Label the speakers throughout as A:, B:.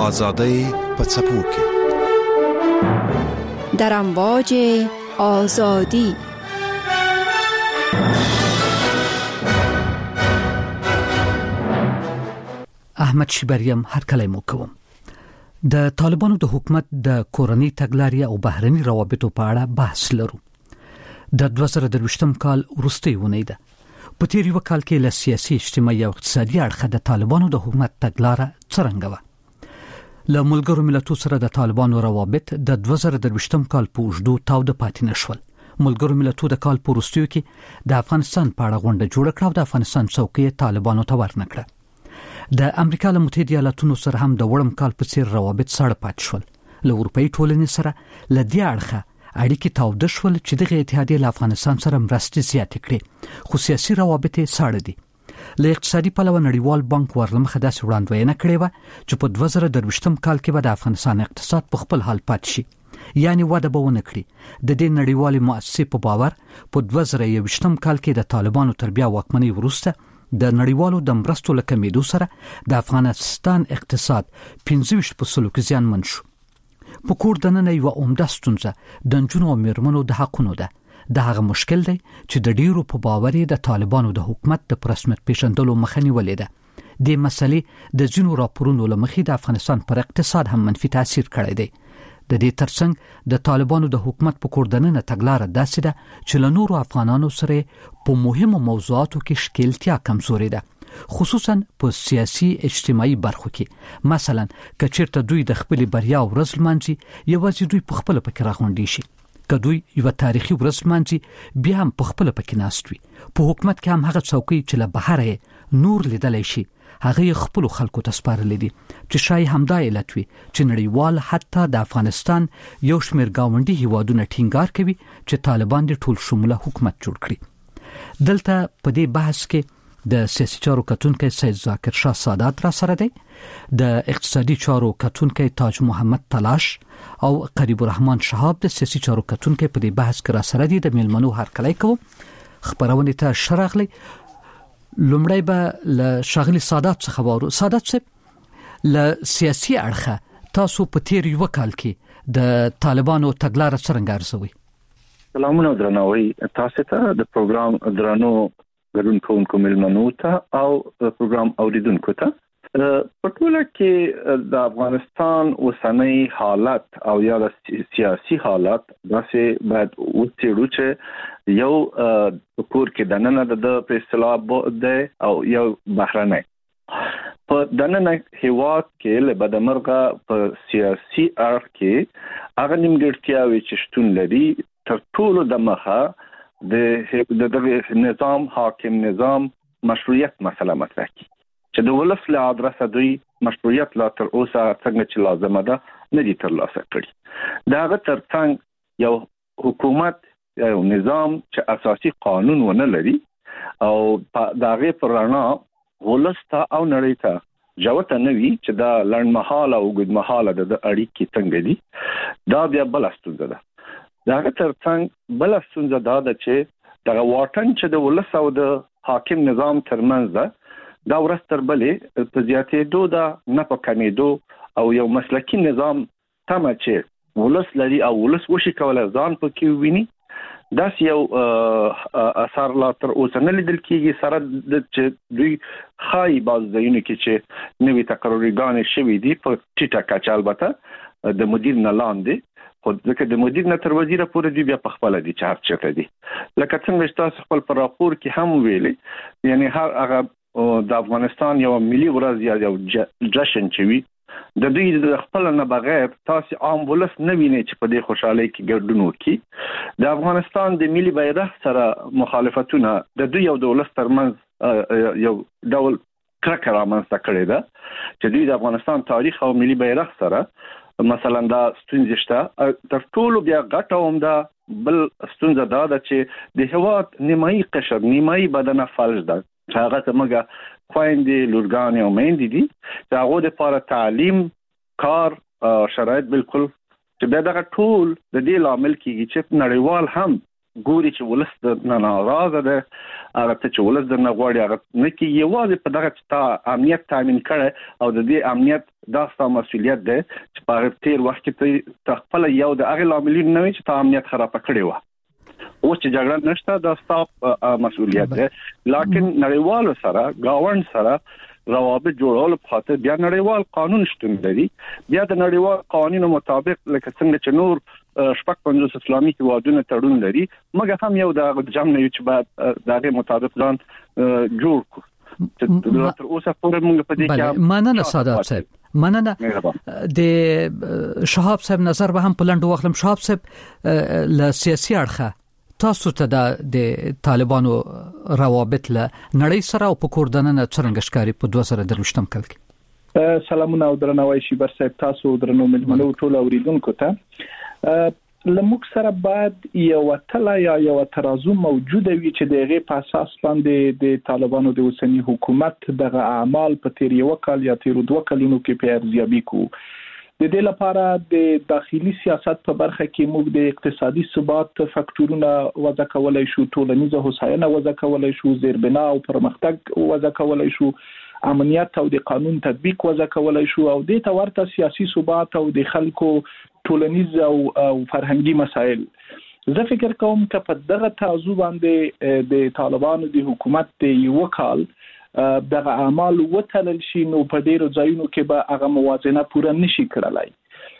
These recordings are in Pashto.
A: آزادۍ په څپو کې
B: در امواج آزادی.
C: احمد شیبریم هرکلی مو کوم. د طالبانو د حکومت د کورنۍ تګلارې او بهرني روابطو په اړه بحث لرو. د 2023م کال وروستۍ ونې ده. په تیر یو کال کې له سیاسي، اجتماعي او اقتصادي اړخه د طالبانو د حکومت تګلاره څرنګه وه؟ له ملګرو ملتونو سره د طالبانو روابط د 2023م کال په اوږدو تاوده پاتې نشول. ملګرو ملتونو د کال په وروستیو کې د افغانستان په اړه غونډه جوړه کړه او د افغانستان څوکۍ طالبانو ته ورنکړه. د امریکا له متحده ایالاتونو سره هم د وړم کال په څیر روابط ساړه پاتې شول. له اروپایي ټولنې سره له دې اړخه اړیکې تاوده شول چې دغه اتحادیه له افغانستان سره مرستې زیاتې کړې، خو سیاسي روابط یې ساړه دي. له اقتصادي پلوه نړیوال بانک ورلمخه داسې وړاندوینه کړې وه چې په 2023م کال کې به د افغانستان اقتصاد په خپل حال پاتې شي، یعنی وده به ونه کړي. د دې نړیوالې مؤسسې په باور په 2023م کال کې د طالبانو تر بیا واکمنۍ وروسته د نړیوالو د مرستو له کمیدو سره د افغانستان اقتصاد 25% کې زیانمن شو. په کور دننه یو عمده ستونزه د نجونو او میرمنو د حقونو ده. د هغه مشکل دی چې د ډیرو په باور د طالبانو د حکومت د رسمیت پیژندلو مخه نیولې ده. د مسلې د ځینو راپورونو له مخې د افغانستان پر اقتصاد هم منفي تاثیر کړی دی. د دې ترڅنګ د طالبانو د حکومت په کور دننه تګلاره داسې ده چې له نورو افغانانو سره په مهمو موضوعاتو کې ښکیلتیا کمزوري ده، خصوصا په سیاسي اجتماعي برخو کې. مثلا که چیرته دوی د خپل بریا ورځ لمانځي، یوازې دوی په خپل پکې راغونډي شي. که دوی یو تاریخي ورځ لمانځي، بیا هم په خپل پکې ناست وي. په حکومت کې هم هغه څوکۍ چې له بهره نور لیدلای شي، هغه خپل خلکو ته سپارلې دي چې شاید همدا علت وي چې نړیوال حتی د افغانستان یو شمېر گاونډي هیوادونه ټینګار کوي چې طالبان د ټول شموله حکومت جوړ کړي. دلته په دې بحث کې د سیاسي چارو کتونکی سید ذاکر شاه سادات را سره دی، د اقتصادي چارو کتونکی تاج محمد تلاش او قریب الرحمن شهاب د سیاسي چارو کتونکی په دې بحث کې را سره دي. د میلمنو هرکلی کوم. خبرونه ته شرغلی. لومړی به له شاغلی سادات څخه وارو. سادات صاحب، له سیاسي اړخه تاسو په تیر یو کال کې د طالبانو تګلاره څرنګه ارزوي؟
D: سلامونه درناوي تاسو ته، د پروګرام درنو ګډون کوونکو ملمنو ته او پروګرام اوریدونکو ته. په ټوله کې د افغانستان اوسنۍ حالت او یا سیاسي حالت داسې باید وڅېړو چې یو کور کې دننه د اصطلاح ده او یو بهرنی. په دننه هیواد کې له بدمرغه په سیاسي اړخ کې هغه نیمګړتیاوې چې شتون لري تر ټولو د مخه د نظام حاکم نظام مشروعیت مسله مطرح کی چې د ولس له ادرسه دوی مشروعیت لا تر اوسه څنګه چې لازمه ده نه دي ترلاسه کړي. داغه ترڅنګ یو حکومت یو نظام چې اساسي قانون ونه لري او داغه پرانا ولس ته او نړۍ ته جوته نه وي چې دا لړمحاله او ګډمحاله د اړیکې څنګه دي، دا بیا بل ستونزه ده. داغه ترڅنګ بل ستونزه دا ده چې دغه واټن چې د ولس او د حاکم نظام ترمنځ ده، دا ورځ تر بلې په زیاتېدو ده، نه په کمېدو. او یو مسلکي نظام تمه چې ولس لري او ولس وشي کولای ځان پکې وویني، داس یو اثر لا تر اوسه نه لیدل کېږي. سره د چې دوی خای باز ځایونه کې چې نوې تقرریګانې شوي دي په ټیټه کچه، البته د مدیر نه لاندې، خو ځکه د مدیر نه تر وزیر پورې دوی بیا په خپله دي چې هر چېرته دي. لکه څنګه چې تاسو خپل په راپور کې هم ویلي، یعنی هر هغه د افغانستان یو ملي ورځ یا یو جشن چې وي، د دوی د خپل نه بغیر تاسو عام ولس نه ویني چې په دې خوشحالۍ کې ګډون وکړي. د افغانستان د ملي بیرغ سره مخالفتونه د دوی یو د ولس ترمنځ یو ډول کرکه رامنځته کړې ده چې دوی د افغانستان تاریخ او ملي بیرغ سره مثلا دا ستونزې شته. تر ټولو بیا غټه عمده بل ستونزه دا ده چې د هېواد نیمایي قشر، نیمایي بدنه فلج ده. هغه زموږ خویندې، لورګانې او میندې دي چې هغو دپاره تعلیم، کار، شرایط بالکل چې بیا دغه ټول د دې لامل کېږي چې نړیوال هم ګوري چې ولس د ناراضه ده هغه چې ولس د نغواړي هغه نه کې یوازې په دغه چې امنیت تامین کړي او د دې امنیت داسته مسولیت ده چې په تیر وخت کې ته خپل یو د هغه لاملین نه چې ته امنیت خراب کړی و او چې جګړه نشته دا ستاسو مسولیت ده لکه نړیوال سره گاوند سره روابط جوړول په خاطر بیا نړیوال قانون شتون لري بیا د نړیوال قوانینو مطابق لکه څنګه چې نور شپږ 50 اسلامي هیوادونه تړون لري مګر هم یو د جمع نه چې بعد دغه مطابق ځان جوړ کړو تر اوسه پورې موږ په دې کې
C: مننه سادات صاحب مننه د شهاب صاحب نظر به هم پلند واخلم شهاب صاحب ل سیاسي اړخه تاسو ته د طالبانو روابط له نړۍ سره او په کوردننه څنګه ښکاری په 2023م کال کې
E: سلامونه او درناوی شي بر صاحب تاسو درنو ملمنو ټول اوریدونکو ته لموږ سره بعد یو تله یا یو ترازو موجوده وي چې دغه په اساس باندې د طالبانو د اوسنی حکومت دغه اعمال په تیر یو کال یا تیر دوه کلونو کې په ارزیابي کو د دې لپاره د داخلي سیاست په برخه کې موږ د اقتصادي ثبات فاکټورونه وضع کولای شو ټولنیزه هوساینه وضع کولای شو زیربنا او پرمختګ وضع کولای شو امنیت او د قانون تطبیق وضع کولای شو او د تورته سیاسي ثبات او د خلکو ټولنیز او فرهنګي مسایل زه فکر کوم چې په دغه ترازو باندې د طالبانو د حکومت د یو کال دغه اعمال وتلل شي نو په ډیرو ځایونو کې به هغه موازنه پوره نشي کړلای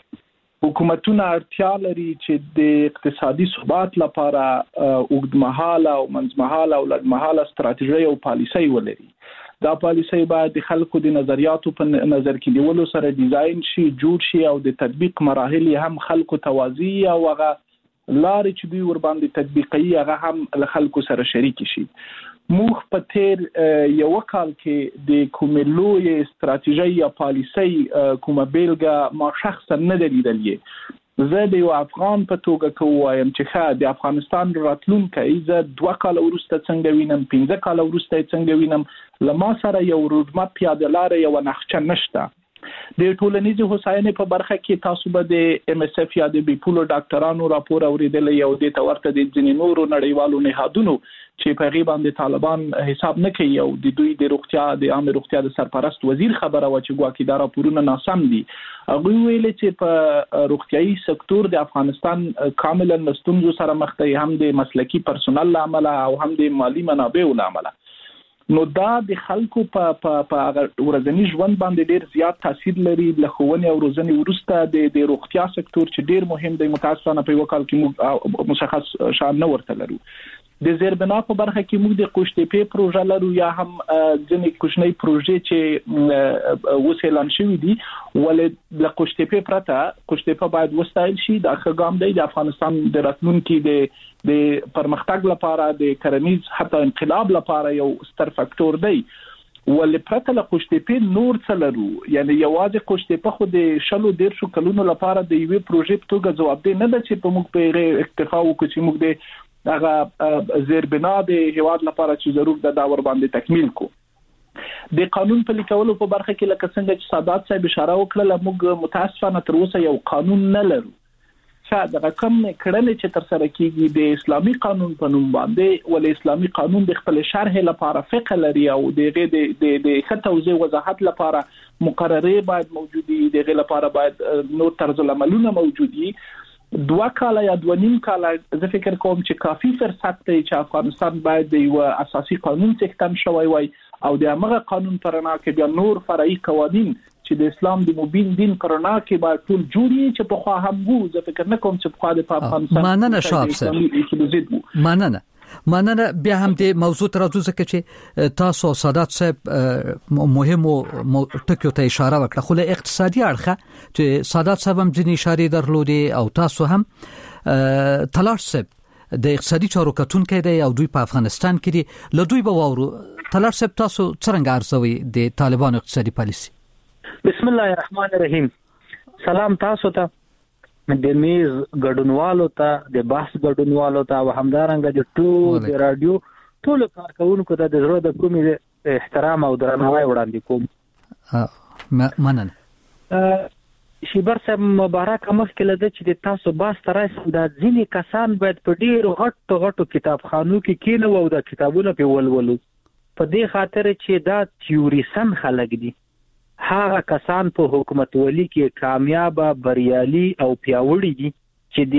E: حکومتونه اړتیا لري چې د اقتصادي ثبات لپاره اوږدمهاله او منځمهاله او لږمهاله ستراتیژي او پالیسي ولري دا پالیسي باید د خلکو د نظریاتو په نظر کې نیولو سره ډیزاین شي جوړ شي او د تطبیق مراحل هم خلکو توازی او هغه لارې چې دوی ور باندې تطبیقي هغه هم له خلکو سره شریک شي موږ په تیر یو کال کې د کوملوی استراتیژي یا پالیسي کومه بیلګه ما شخصا نه لیدلې زه د یو افغان په توګه کوم چې د افغانستان راتلونکي زه 2 کال وروسته څنګه وینم 15 کال وروسته څنګه وینم لمه سره یو روډمپ پیاده لار یو نقشه نشته د ټولنیزو هوساینې په برخه کې تاسو به د ام اس اف یا د بیپولو ډاکټرانو راپور اوریدل یو د تورته د ځینې نورو نړیوالو نهادونو چې په غیبه باندې طالبان حساب نه کوي او د دوی د روغتیا د عام روغتیا د سرپرست وزیر خبره و چې ګواکې دا راپورونه ناسم دي هغه ویل چې په روغتيایي سکتور د افغانستان کاملا نستونزو سره مخ دی هم د مسلکی پرسونل عمله او هم د مالی منابعو عمله نو دا د خلکو په ورځنی ژوند باندې ډیر زیات تاثیر لري له ښوونې او روزنې وروسته د روغتیا سکتور چې ډیر مهم دی متاسفانه په وکال کې مشخص شان نه ورته لرو د زیربنا په برخه کې موږ د قوشتېپې پروژه لرو یا هم ځینې کوچنۍ پروژې چې وسیلان شوې دي ولې د قوشتېپې پرته قوشتېپه باید وستایل شي د اخګام دی د افغانستان د راتلونکي د پرمختګ لپاره د کرنیز حتی انقلاب لپاره یو ستر فاکتور دی ولې پرته له قوشتېپې نور څه لرو یعنی یوازې قوشتېپه خو د شلو 150 کلونو لپاره د یوې پروژې په توګه جوابدې نه ده چې په موږ په اکتفا وکړو چې موږ د هغه زیربنا د هیواد لپاره چې ضرورت ده دا ور باندې تکمیل کو د قانون په لیکولو په برخه کې لکه څنګه چې سادات صاحب اشاره وکړه موږ متاسفانه تر اوسه یو قانون نه لرو چې دا کوم کړنې چې تر سره کیږي د اسلامي قانون په نوم باندې ول اسلامي قانون د خپل شرح لپاره فقه لري او د خطوزه وضاحت لپاره مقررې باید موجودي دغه لپاره باید نور طرز العملونه موجودي 2 کال یا 2.5 کال زه فکر کوم چې کافي فرصت دی چې افغانستان باید د یو اساسي قانون څخه شوی وای او د هغه قانون پرنا کې بیا نور فرعي قوانين چې د اسلام د مبین دین پرنا کې باید ټول جوړي چې په خوا هم وو زه فکر نه کوم چې په خوا د افغانستان
C: مننه شاب صاحب مننه بیا هم د موضوع تر اوسه کې چې تاسو سادات صاحب مهمو ټکو ته اشاره وکړه خو له اقتصادي اړخه چې سادات صاحب هم ځینې اشاره درلودي او تاسو هم تلاش صاحب د اقتصادي چارو کتونکو دی او دوی په افغانستان کې دي له دوی به وورو تلاش صاحب تاسو څنګه ارزوي د طالبانو اقتصادي پالیسي
F: بسم الله الرحمن الرحیم سلام تاسو ته د میز ګډونوالو ته د بحث ګډونوالو ته او همدارنګه د ټول د رادیو ټول کارکونکو ته د زړه د کومې احترام او درناوی وړاندې کوم
C: مننه
F: شیبر صاحب مبارک مخکې لده چې تاسو باس ترایسم دا ځینې کسان باید په ډیرو غټو کتابخانو کې کینو او دا کتابونه په ولولو په دې خاطر چې دا تیوریسن خلک دي. هغه کسان په حکومت ولی کې کامیاب بریالي او پیاوړي دي چې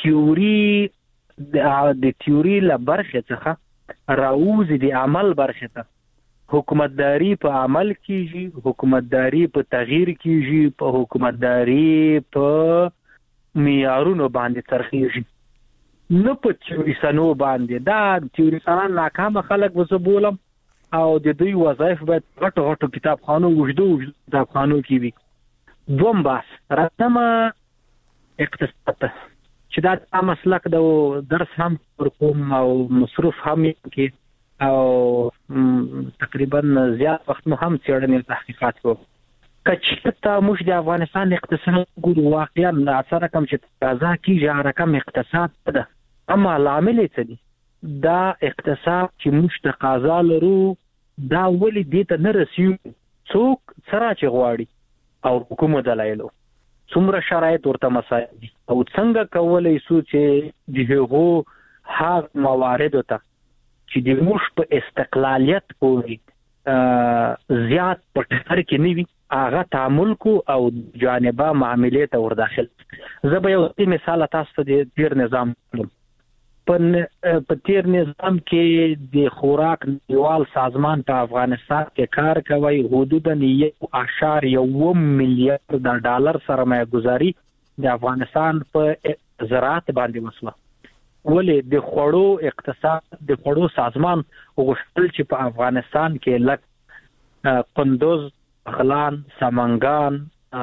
F: د تیوري له برخې څخه راوځي د عمل برخې ته. حکومتداري په عمل کېږي، حکومتداري په تغییر کېږي، په حکومتداري په معیارونو باندې ترخیږي، نه په تیوریسنو باندې. دا تیوریسنان ناکامه خلک به زه بولم او د دوی وظایف باید غټو کتابخانو وجدو کتابخانو کې وي. دوم بحث راځم اقتصاد چې دا مسلک د درس هم ورکوم او مصروف هم کې او تقریبا زیات وخت مو هم څېړنې تحقیقات کوو. کچته موږ د افغانستان اقتصاد ګورو واقعا اثر کم چې تقاضا کیږي هغه رقم اقتصاد ده، اما لامل څه دي؟ دا اقتصاد چې موږ تقاضا لرو دا ولې دې ته نه رسیږي؟ څوک سره چې غواړي او کوم دلایلو څومره شرایط ورته مساعد دي او څنګه کولای شو چې دغه هغه موارد ته چې د موږ په استقلالیت پورې زیات په ټکر کې نه وي هغه تعامل کو او جانبه معاملې ته ور داخل. زه به یو مثال تاسو ته د تیر نظام کوم. په تیر نظام کې د خوراک نړیوال سازمان په افغانستان کې کار کوي، حدوداً 1.1 میلیارډ ډالر سرمایه گذاري د افغانستان په زراعت باندې وسوه. ولې د خوړو اقتصاد د خوړو سازمان غوښتل چې په افغانستان کې لکه کندوز، بغلان، سمنګان،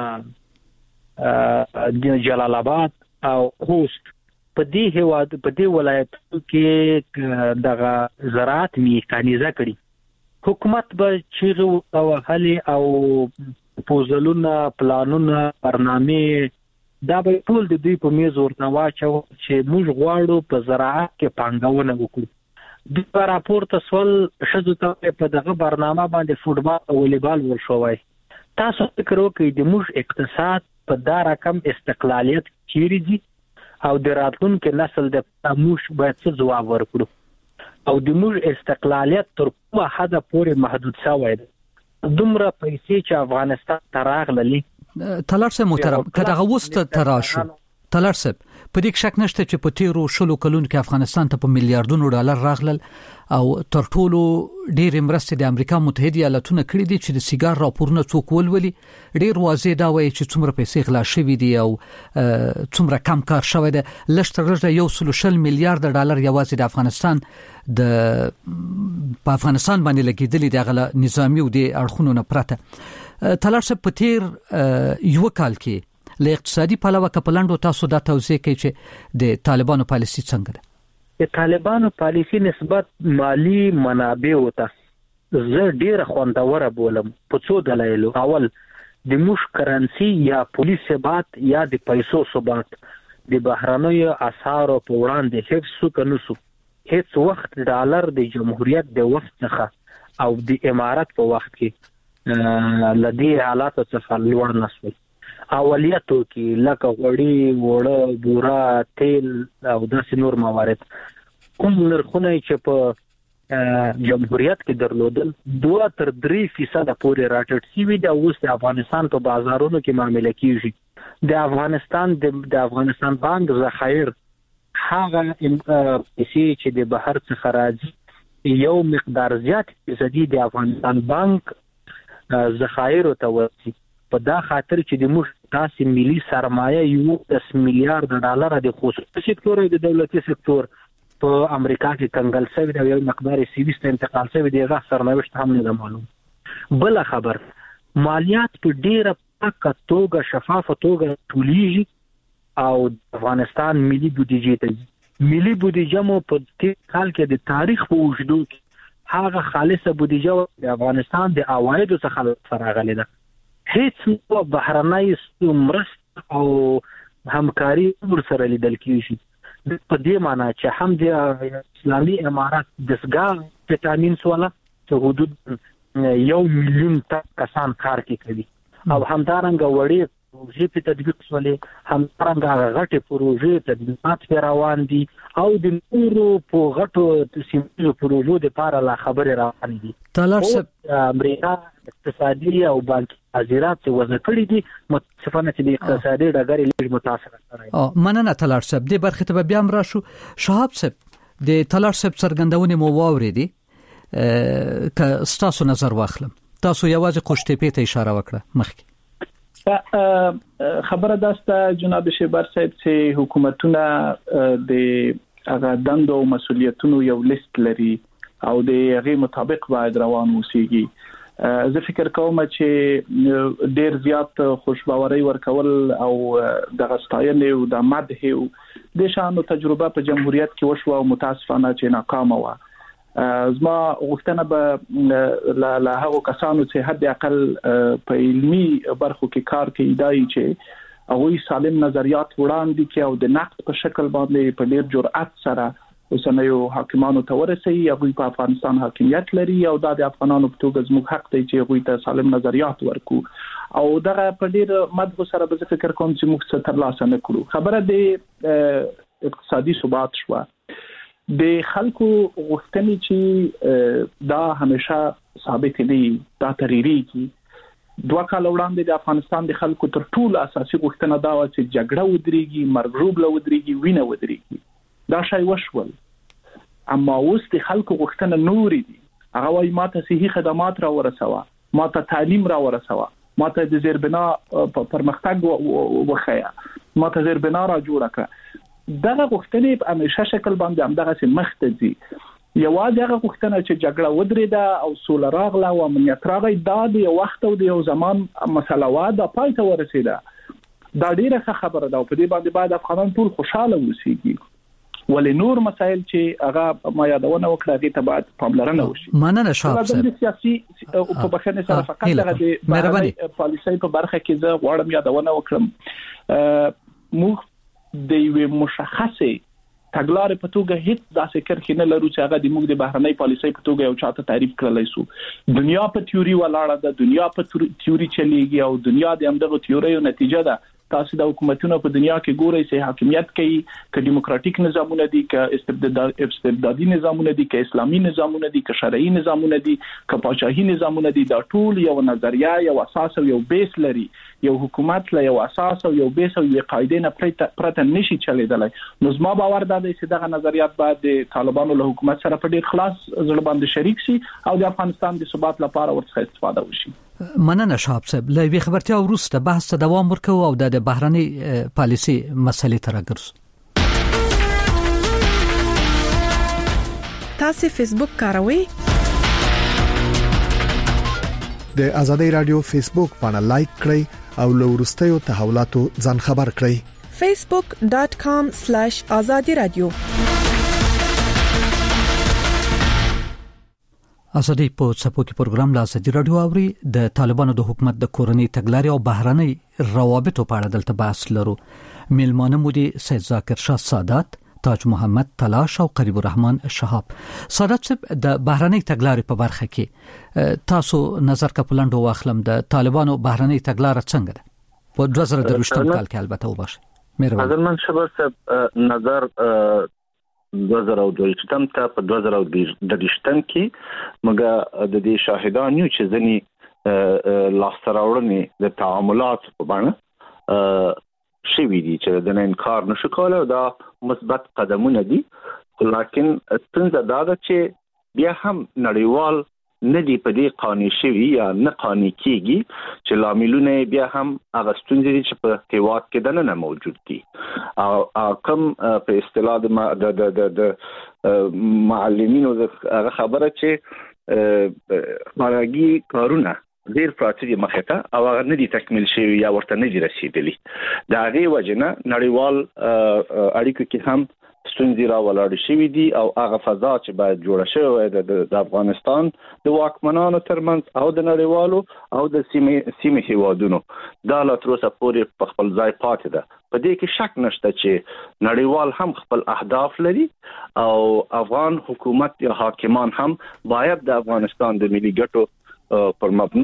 F: جلال آباد او خوست په دې هیواد په دې ولایتونو کې دغه زراعت میکانیزه کړي. حکومت به چیرې او هلي او پوزلونه، پلانونه، برنامه دا به ټول د دوی په میز ورته واچو چې موږ غواړو په زراعت کې پانګونه وکړو. د راپورته سوال شذو ته په دغه برنامه باندې فوټبال او والیبال ورشوي. تاسو فکر وکړئ د موږ اقتصاد په دا رقم استقلالیت چیرې دي او د راتلونکي نسل د موږ باید څه ځواب ورکړو او د موږ استقلالیت تر کومه حده پورې محدود شوی دی. دومره پیسې چې افغانستان ته راغلي
C: تلار صاحب محترم کله غوست تراشو تلار صاحب په دې شک نشته چې په تیرو شلو کلونو کې افغانستان ته په میلیارډونو ډالر راغلل او تر ټولو ډېر مرستې د امریکا متحده ایالاتونو کړې دي چې د سیګار راپورونه څوک ولولي ډېر واضح دا وایي چې څومره پیسې غلا شوې دي او څومره کم کار شوی دی. لږ 1.1 میلیارډ ډالر یوازې د افغانستان په افغانستان باندې لګیدلي د غلا نظامی او د اړخونو نه پرته. تلار صاحب په تیر یو کال کې له اقتصادي پلوه کپلندو تاسو دا توضیح کوي چې د طالبانو پالیسي څنګه ده؟
F: د طالبانو پالیسي نسبت مالی منابع وته زه ډیره خوندوره بولم په څو دلایلو. اول د موږ کرنسي یا پولیس ثبات یا د پیسو ثبات د بهرنیو اسعارو په وړاندې هیڅ کنوسو هیڅ وخت ډالر د جمهوریت د وخت څخه او د امارات په وخت کې لدی حالات څخه لوړ نشو. اولیاتو کې لکه غوړي، وړه، بوره، تیل او داسې نور موارد کوم نرخونه چې په جمهوریت کې درلودل 2-3% پورې راټیټ شوي دي. اوس د افغانستان په بازارونو کې معامله کیږي. د افغانستان بانک ذخایر هغه پیسې چې د بهر څخه راځي یو مقدار زیات فیصدي د افغانستان بانک ذخایر ته ورسي. په دا خاطر چې د موږ تاسو ملي سرمایه 10 میلیارډ ډالر د خصوصي سکتور او د دولتي سکتور په امریکا کې کنګل شوی دی، یو مقدار سیویست انتقال شوی دی، هغه سرنوشت هم نه معلوم. بل خبر مالیات په ډیره پاکه توګه شفافه توګه ټولیږي او افغانستان ملي بودیجه ته ملي بودیجه مو په دې کال کې د تاریخ په وجود کې هغه خالصه بودیجه د افغانستان د عوایدو څخه راغلي ده. هیڅ بهرنۍ مرسته او همکاري ورسره لیدل کیږي. په دې معنی چې هم د اسلامي امارات دسګاه وټامین سواله چې حدود 1 میلیون کسان کار کوي او همدارنګه وړي پروژې په تطبیق شولې، همدارنګه غټه پروژې تطبیقات روان دي او د نورو په غټو سیمو پروژو د لپاره لا خبره روان دي.
C: تالار صاحب
F: امریکا اقتصادي او بانکي حاضرات وضع کړی دي، متاسفانه چې د اقتصادي ډګر لږ متاثر کړی.
C: مننه تالار صاحب. د برخه ته بیا هم راشو. شهاب صاحب د تالار صاحب څرګندونه مو واورېدي، که ستاسو نظر واخلم. تاسو یوازې قوشتېپې ته اشاره وکړه مخکې.
E: خبره داسته جناب شیبر صاحب چې حکومتونه د هغه دندو او مسؤلیتونو یو لیست لري او د هغه مطابق باید روان اوسېږي. زه فکر کوم چې ډیر زیات خوشباوري ورکول او د غستاینې او د مدح او د شانو تجربه په جمهوریت کې وشو او متاسفانه چې ناکام و. زما غوښتنه به له هغو کسانو چې حد اقل په علمي برخو کې کار کوي دای چې هغه سالم نظریات وړاندې کوي او د نقد په شکل باندې په ډیر جرأت سره اوسنیو حاکمانو ته ورسي. هغه په افغانستان حاکمیت لري او د افغانانو په توګه زموږ حق دی چې هغه ته سالم نظریات ورکو او دغه په ډیر مدغه سره به فکر کوم چې موږ څه ترلاسه نکړو. خبره د اقتصادي ثبات شو. د خلکو غوښتنې چې دا همیشه ثابت دي، دا تغیریږي. 2 کال وړاندې د افغانستان د خلکو تر ټولو اساسي غوښتنه دا و چې جګړه ودرېږي، مرګ ژوبله ودرېږي، وینه ودرېږي. دا شی وشول. اما اوس د خلکو غوښتنه نورې دي. هغه وايي ماته صحي خدمات را ورسوه، ماته تعلیم را ورسوه، ماته د زیربنا پرمختګ وخیا، ماته زیربنا را جوړه کړه. دغه غوښتنې په همیشه شکل باندې هم دغه څه مخ ته ځي. یوازې هغه غوښتنه چې جګړه ودرېده او سوله راغله او امنیت راغی، دا د یو وخت او د یو زمان مسله وه، دا پای ته ورسېده. دا ډیره ښه خبره ده او په دې باندې باید افغانان ټول خوشاله اوسېږي. ولې نور مسایل چې هغه ما یادونه وکړه هغې ته باید پاملرنه وشي.
C: مننه شهاب صاحب.
E: د سیاسي په بخښنې سره فقط دغه د بهرنۍ پالیسۍ په برخه کې زه غواړم یادونه وکړم. موږ د یوې مشخصې تګلارې په توګه هیڅ داسې کرښې نه لرو چې هغه د موږ د بهرنۍ پالیسۍ په توګه یو چاته تعریف کړلی سو. دنیا په تیوري ولاړه ده، دنیا په تیوري چلیږي او دنیا د همدغه تیوریو نتیجه ده. تاسو د حکومتونو په دنیا کې ګورئ چې حاکمیت کوي، که دیموکراتیک نظامونه دي، که استبدادي نظامونه دي، که اسلامي نظامونه دي، که شرعي نظامونه دي، که پاچاهي نظامونه دي، دا ټول یو نظریه، یو اساس او یو بیس لري. یو حکومت له یو اساس او یو بیس او یو قاعده نه پرته نشي چلیدلی. نو زما باور دا دی چې دغه نظریات باید د طالبانو له حکومت سره په ډیر خلاص زړه باندې شریک شي او د افغانستان د ثبات لپاره ورڅخه استفاده وشي.
C: مننه شهاب صاحب. له وی خبرتیا وروسته بحث ته دوام ورکوو او د بهرنۍ پالیسي مسلې ته راګرځو.
G: تاسو فیسبوک کاروئ؟
A: د ازادۍ رادیو فیسبوک باندې لایک کړئ او له وروستیو تحولاتو ځان خبر کړئ.
G: facebook.com/azadi radio.
C: ازادي په څپو کې پروګرام لا ازادي رادیو اوري. د طالبانو د حکومت د کورنۍ تګلارې او بهرنۍ روابطو په اړه دلته بحث لرو. میلمانه مو دي سید ذاکر شاه سادات، تاج محمد تلاش او قریب الرحمن شهاب. سادات صاحب، د بهرنۍ تګلارې په برخه کې تاسو نظر کپلند واخلم. د طالبانو بهرنۍ تګلارې څنګه ده په 2023 کال کې؟ البته وباشه مهرباني.
D: حضرت شبر صاحب نظر 2022 ته په 2023 کې موږ د دې شاهدان یو چې ځنی لاستراوړنې د تعاملات په باندې شوي دي چې د انکار نشو کولای. دا مثبت قدمونه دي، لکن څنګه دا چې بیا هم نړیوال ندی په دې قانوني شوی یا نه قانوني کیږي چې لاملونه بیا هم هغه ستونزې چې په هیواد کې دنه موجود دي او کوم په اصطلاح د معلمینو هغه خبره چې ماراګي کارونه ډیر پراته مخه ته او هغه ندی تکمیل شوی یا ورته ندی رسیدلی. دا غي وجنه نړیوال اړیکو کې هم ستونزې را ولاړ شوې دي او هغه فضا چې باید جوړه شوې د افغانستان د واکمنانو ترمنځ او د نړیوالو او د سیمې هیوادونو دا لا تر اوسه پورې په خپل ځای پاتې ده. په دې کې شک نشته چې نړیوال هم خپل اهداف لري او افغان حکومت یا حاکمان هم باید د افغانستان د ملي ګټو پر مبنا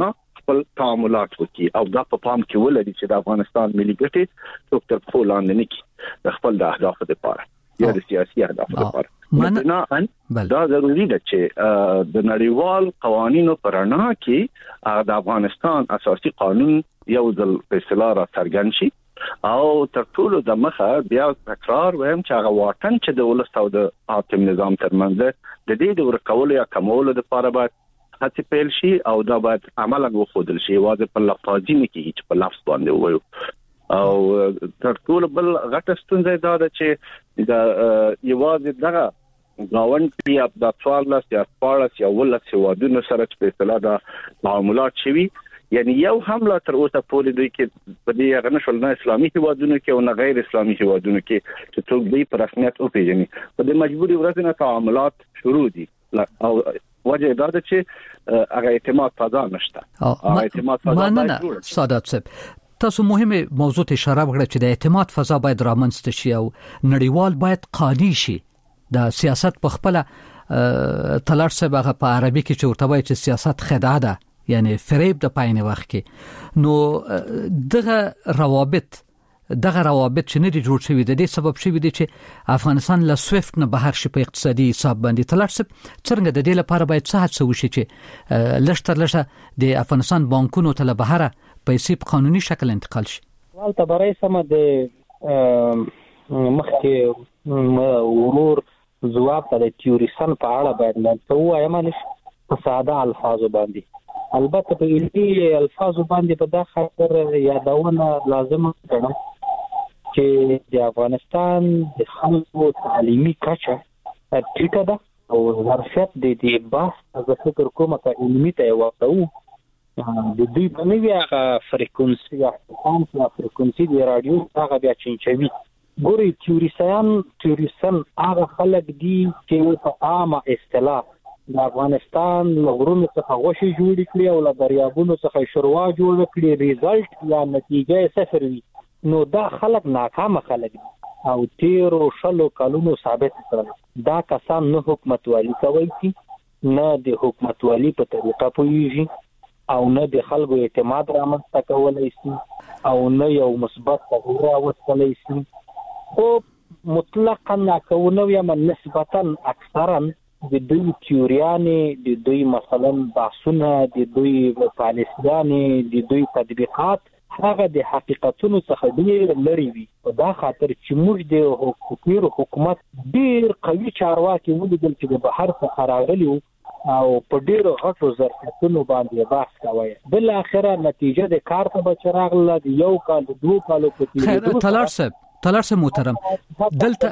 D: خپل تعاملات وکړي او دا په پام کې ولري چې د افغانستان ملي ګټې څوک تر پښو لاندې نه کړي د خپل د اهدافو لپاره یا د سیاسي اهدافو لپاره. دا ضروري ده چې د نړیوال قوانینو پر رڼا کې د افغانستان اساسي قانون یو ځل په اصطلاح را څرګند شي او تر ټولو د مخه بیا تکرار ویم چې هغه واټن چې د ولس او د حاکم نظام ترمنځ د دې د ورکولو یا کمولو لپاره باید هڅې پیل شي او دا باید عملاً وښودل شي، واځي په لفظي نه کې چې په لفظ باندې وایو. او تر ټولو بل غټه ستونزه دا ده چې د یوازې دغه غاوند یا د 14 یا 14 یا 15 هیوادونو سره په اصطلاح د تعاملات شوي، یعنی یو حمله تر اوسه پورې دوی کې په دې غنه شول نه اسلامي هیوادونو کې او نه غیر اسلامي هیوادونو کې چې څوک دوی په رسمیت او پیژني. په دې مجبوري ورځ نه تعاملات شروع دي او وجه دا ده چې هغه اعتماد فضا نشته. هغه اعتماد فضا باید جوړ شي.
C: سعادت صاحب تاسو مهمه موضوع ته اشاره وکړه چې د اعتماد فضا باید رامنځته شي او نړیوال باید قانوني شي. د سیاست په خپل تلار صاحب هغه په عربي کې چې ورته وایي چې سیاست خدعه ده، یعنی فریب د پاینه وخت کې نو دغه روابط چې نه دي جوړ شوي د دې سبب شوي دي چې افغانستان له سویفت نه بهر شي په اقتصادي حساب باندې. تلار صاحب څنګه د دې لپاره باید څه هڅه وشي چې لږ تر لږه د افغانستان بانکونو ته له بهره پیسې په قانوني شکل انتقال شي؟
F: ولته برای سم د مخکې ورور جواب ته د تیوریسن په اړه باید نه وایم په ساده الفاظو باندې. البته په علمي الفاظو باندې په دا خاطر یادونه لازم ګڼم چې د افغانستان د خلکو تعلیمي کچه ټیټه ده او ظرفیت د دې بحث از فکر کوم چې علمي ته وایو د دوی په نوې هغه فریکونسي یا فریکونسي د رادیو هغه بیا چینچوي. ګوري تیوریسن هغه خلک دي چې په عامه اصطلاح د افغانستان لغرونو څخه غوښي جوړ کړي او له دریابونو څخه شوروا جوړ کړي، ریزلټ یا نتیجه صفر وي. نو دا خلک ناکام خلک دي او تیرو شلو کلونو ثابت کړل دا کسان نه حکومتوالي کوي نه د حکومتوالي په طریقه پوهیږي او نه د خلکو اعتماد رامنځته کولای شي او نه یو مثبت تغییر راوستلی شي. او مطلقاً ناکونه یا نسبتاً اکثراً د دوی تیوریانې، د دوی مثلا بحثونه، د دوی پالیسیانې، د دوی تطبیقات هغه د حقیقتونو څخه ډیر لري وي. په دا خاطر چې موږ د حکومت ډیر قوي چارواکي ولیدل چې د بهر څخه راغلي او په ډیرو غټو ظرفیتونو باندې بحث کوي. بل اخره نتیجه د کار ته بچراغله د یو کال د دوه کالو په تیر
C: تلار صاحب محترم دلته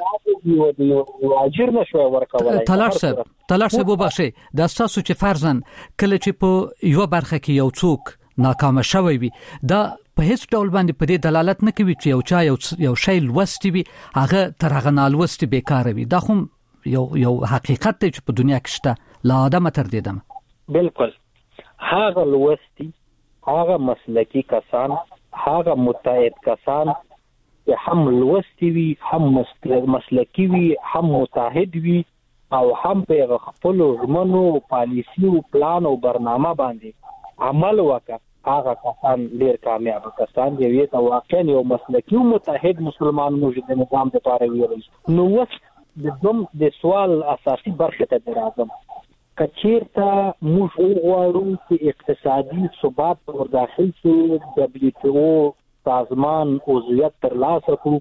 F: اجر نشو ورکولای.
C: تلار صاحب وبخښئ دا تاسو چې فرضاً کله چې په یو برخه کې یو څوک ناکام شوی وي دا په هیڅ ډول باندې په دې دلالت نه کوي چې یو چا یو شی لوستي وي هغه تر هغه نالوستي بیکاره وي. دا خو یو حقیقت دی چې په دنیا کې شته لا آدم تر دې دمه.
F: بالکل هغه لوستي، هغه مسلکی کسان، هغه متعهد کسان هم لوستي وي، هم مسلکی وي، هم متحد وي او هم په خپل ژمنو پالیسی او پلان او برنامه باندې عمل وکړي. هغه کسان ډیر کامیاب کسان دي چې واقعا یو مسلکی او متحد مسلمان موجود نظام لپاره ویل. نو د سوال اساسي برخه ته راځم. کچیرته موږ وغواړو چې اقتصادي ثبات ورداخل شي، WTO سازمان عضویت ترلاسه کړو،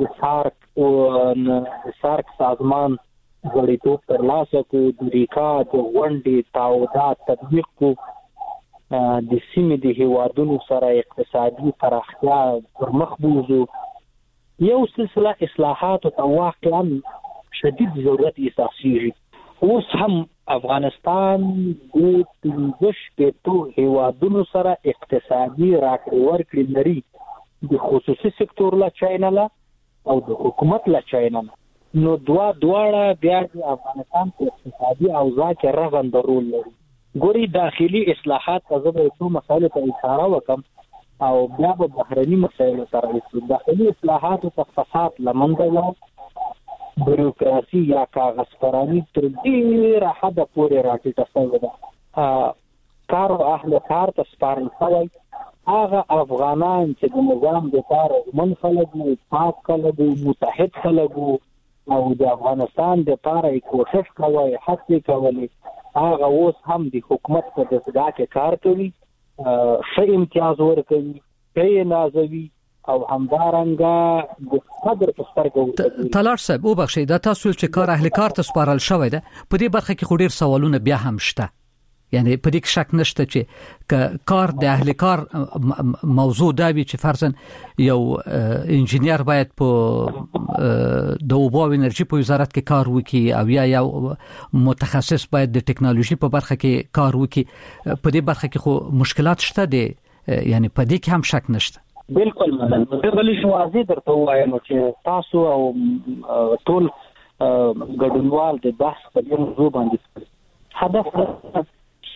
F: د سارک سازمان غړیتوب ترلاسه کړو، د ریکا د غونډې تعهدات تطبیق کړو، د سیمې د هیوادونو سره اقتصادي پراختیا پر مخ بوزو. یو سلسله اصلاحات او واقعا شدید ضرورت احساسیږي. اوس هم افغانستان د 15 هیوادونو سره اقتصادي راکړې ورکړې لري، د خصوصي سکتور لا چاینه او د حکومت لا چاینه. نو دواړه بیا د افغانستان په اقتصادي اوضاع کې رغنده رول لري. ګوري داخلي اصلاحات ته زه به مسایلو ته اشاره وکم او بیا به بهرني مسایلو سره وشو. داخلي اصلاحات ته فساد لمنځه لاړ، بروکراسي یا کاغذ پرانی تر ډیره حده پورې راټیټه شوې ده. کار او اهل کار ته سپارل شوی هغه افغانان چې د نظام د لپاره من خلک وو، پاک خلک وو، متحد خلک وو او د افغانستان د لپاره کوشش کوي، هڅې کوي، هغه اوس هم د حکومت په دسګاه کې کار کوي، ښه امتیاز ورکوي، ښه نازوي او همدارنګه د قدر په سترګو.
C: طلال صاحب وبخښئ دا تاسو چې کار اهل کار ته سپارل شوی ده په دې برخه کې خو ډیر سوالونه بیا هم شته، یعنی په دې کې شک نشته چې کار د اهل کار موضوع دا وي چې فرضاً یو انجینیر باید په د اوبو او انرژي په وزارت کې کار وکړي او یا یو متخصص باید د ټکنالوژي په برخه کې کار وکړي، په دې برخه کې خو مشکلات شته دي، یعنی په دې کې هم شک نشته.
F: بالکل مثلا بلې شو واضح درته وایم چې تاسو او ټول ګډونوال د بحث په دې موضوع باندې هدف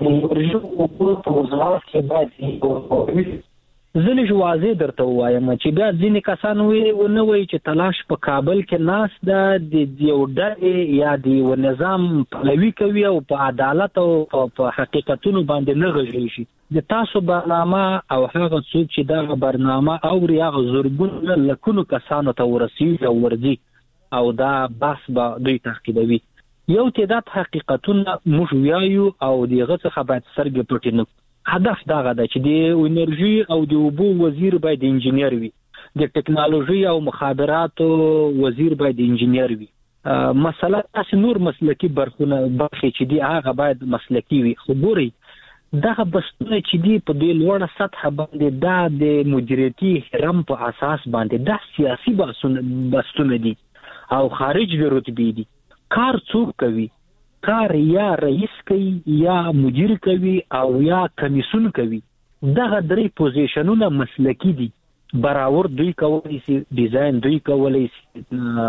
F: زلش واضح درته وایم چې بیا ځینې کسان ونه وایي چې تلاش په کابل کې ناس د یو ډلې یا د یو نظام پلوي کوي او په عدالت او په حقیقتونو باندې نه غږیږي شي. د تاسو برنامه او هغه څوک چې دا برنامه اوري هغه زرګونه لکونو کسانو ته ورسیږي او ورځي او دا بحث به دوی تعقیبوي. یو تعداد حقیقتونه موږ ویایو او دغه څخه باید سرګ پټ نه. هدف دا غدا چې د انرژي او د اوبو وزیر باید انجینیر وي، د ټکنالوژي او مخابراتو وزیر باید انجینیر وي. مسله تاسو نور مسلکی برخونه چې دی هغه باید مسلکی وي. خو ګوري دغه بسونه چې دی په دې لوړه سطح باندې دا د مدیریتي هرم په اساس باندې دا سیاسي بسونه دي او خارج د رتبې دي. کار څوک کوي؟ کار یا رئیس کوي یا مدیر کوي او یا کمیسون کوي. دغه درې پوزیشنونه مسلکی دي. براور دوی کولی شي، ډیزاین دوی کولی شي،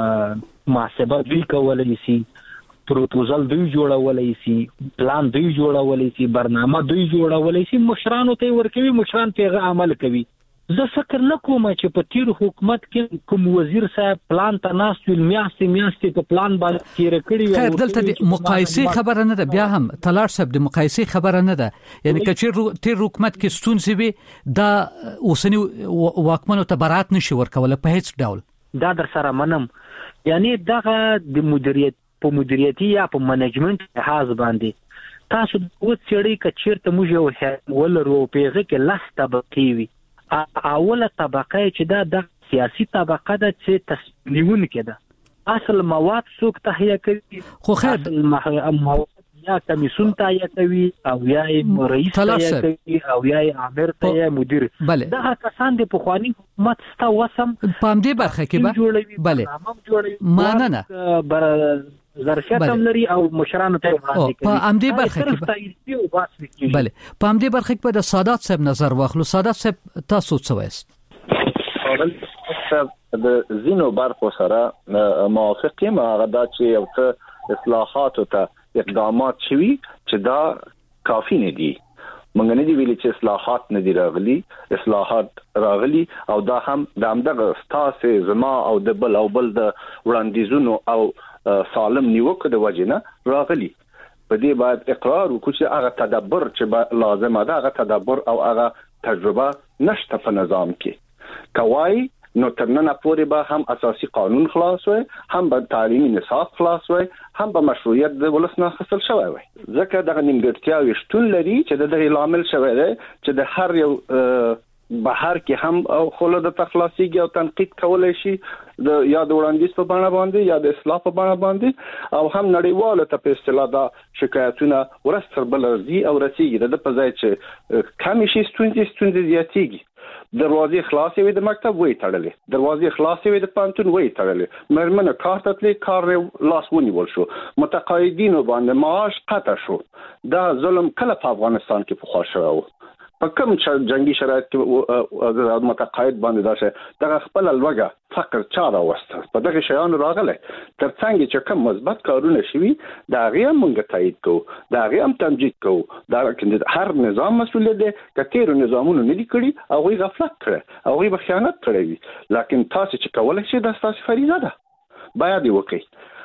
F: محاسبه دوی کولی شي، پروپوزل دوی جوړولی شي، پلان دوی جوړولی شي، برنامه دوی جوړولی شي، مشرانو ته ورکوي، مشران په عمل کوي. زه فکر نه کوم چې په تیر حکومت کې کوم وزیر صاحب پلان ته ناست ویل میاشتې په پلان باندې تیر کړی.
C: خیر دلته د مقایسې خبره نه ده، بیا هم طلال صاحب د مقایسې خبره نه ده، یعنی چې تیر حکومت کې ستونزې وي دا اوسنی واکمنو ته برات نشي ورکوله په هیڅ ډول.
F: دا در سره منم، یعنی دغه د مدیریتي یا په منیجمنت لحاظ باندې تاسو د وڅېړئ که چیرته موږ یو ولرو په هغه کې لس طبقې وي. اوله طبقه چې دا سیاسي طبقه ده چې تصمیم نیونکې ده. اصل مواد څوک تهیه کوي؟
C: خو خیر
F: اصل مواد یا کمیسون تهیه کوي او یا رئیس تهیه کوي او یا امیر تهیه مدیر. دا کسان د پخوانی حکومت ستا وسم
C: په دې برخه کې بله
F: ماننه ظرفیت هم لري او مشرانو ته وړاندې کوي.
C: په امدی برخه کې بله په امدی برخه کې د سادات صاحب نظر واخلو. سادات صاحب تاسو څه وایست؟
D: د زینو برخو سره موافق یم. هغه دا چې یو څه اصلاحات او اقدامات شوي چې دا کافی نه دي. موږ نه دی ویلي چې اصلاحات نه دي راغلي، اصلاحات راغلي او دا هم د همدغه ستاسو زما او د بل د وړاندیزونو او سالم نیوکه د وجنه راغلي. په دې باید اقرار وکړو چې هغه تدبر چې لازم ده، هغه تدبر او هغه تجربه نشته په نظام کې. کوي نو ترنه پورې به هم اساسي قانون خلاص وي، هم به تعلیمي نصاب خلاص وي، هم به مشروعیت د ولس نه حاصل شوی وي. ځکه دغه نیمګړتیاوې شتون لري چې د دغه لامل شوی دی چې د هر یو بهر کې هم او خلک د تخلاصيږي او تنقید کولای شي د یا د وړاندیز په بڼه باندې یا د اصلاح په بڼه باندې او هم نړیواله ته په اصطلاح دا شکایتونه ورستر بل ارزي او رسیږي د په ځای چې کم شي ستونزې زیاتېږي. دروازې خلاصې وي د مکتب وې تړلې، دروازې خلاصې وي د پانتون وې تړلې، مرمنه کار ته تلې کار لاس ونیول شو، متقاعدینو باندې معاش قطع شو. دا ظلم کله په افغانستان کې پخوا شوی و؟ په کوم جنگي شرایط کې متقاعد باندې داسې دغه خپل لوګه فقر چا راوسته په دغه شیانو راغله. ترڅنګ چې کوم مثبت کارونه شوي دا غي موږ تایید کوو، دا غي هم تمجید کوو. دا هر نظام مسؤل دی کتیر نظامونو نه دي کړی او غي غفلت کړي او غي خیانت کړی وي. لکه تاسو چې کولای شئ د تاسو فریضه ده باید وکړئ.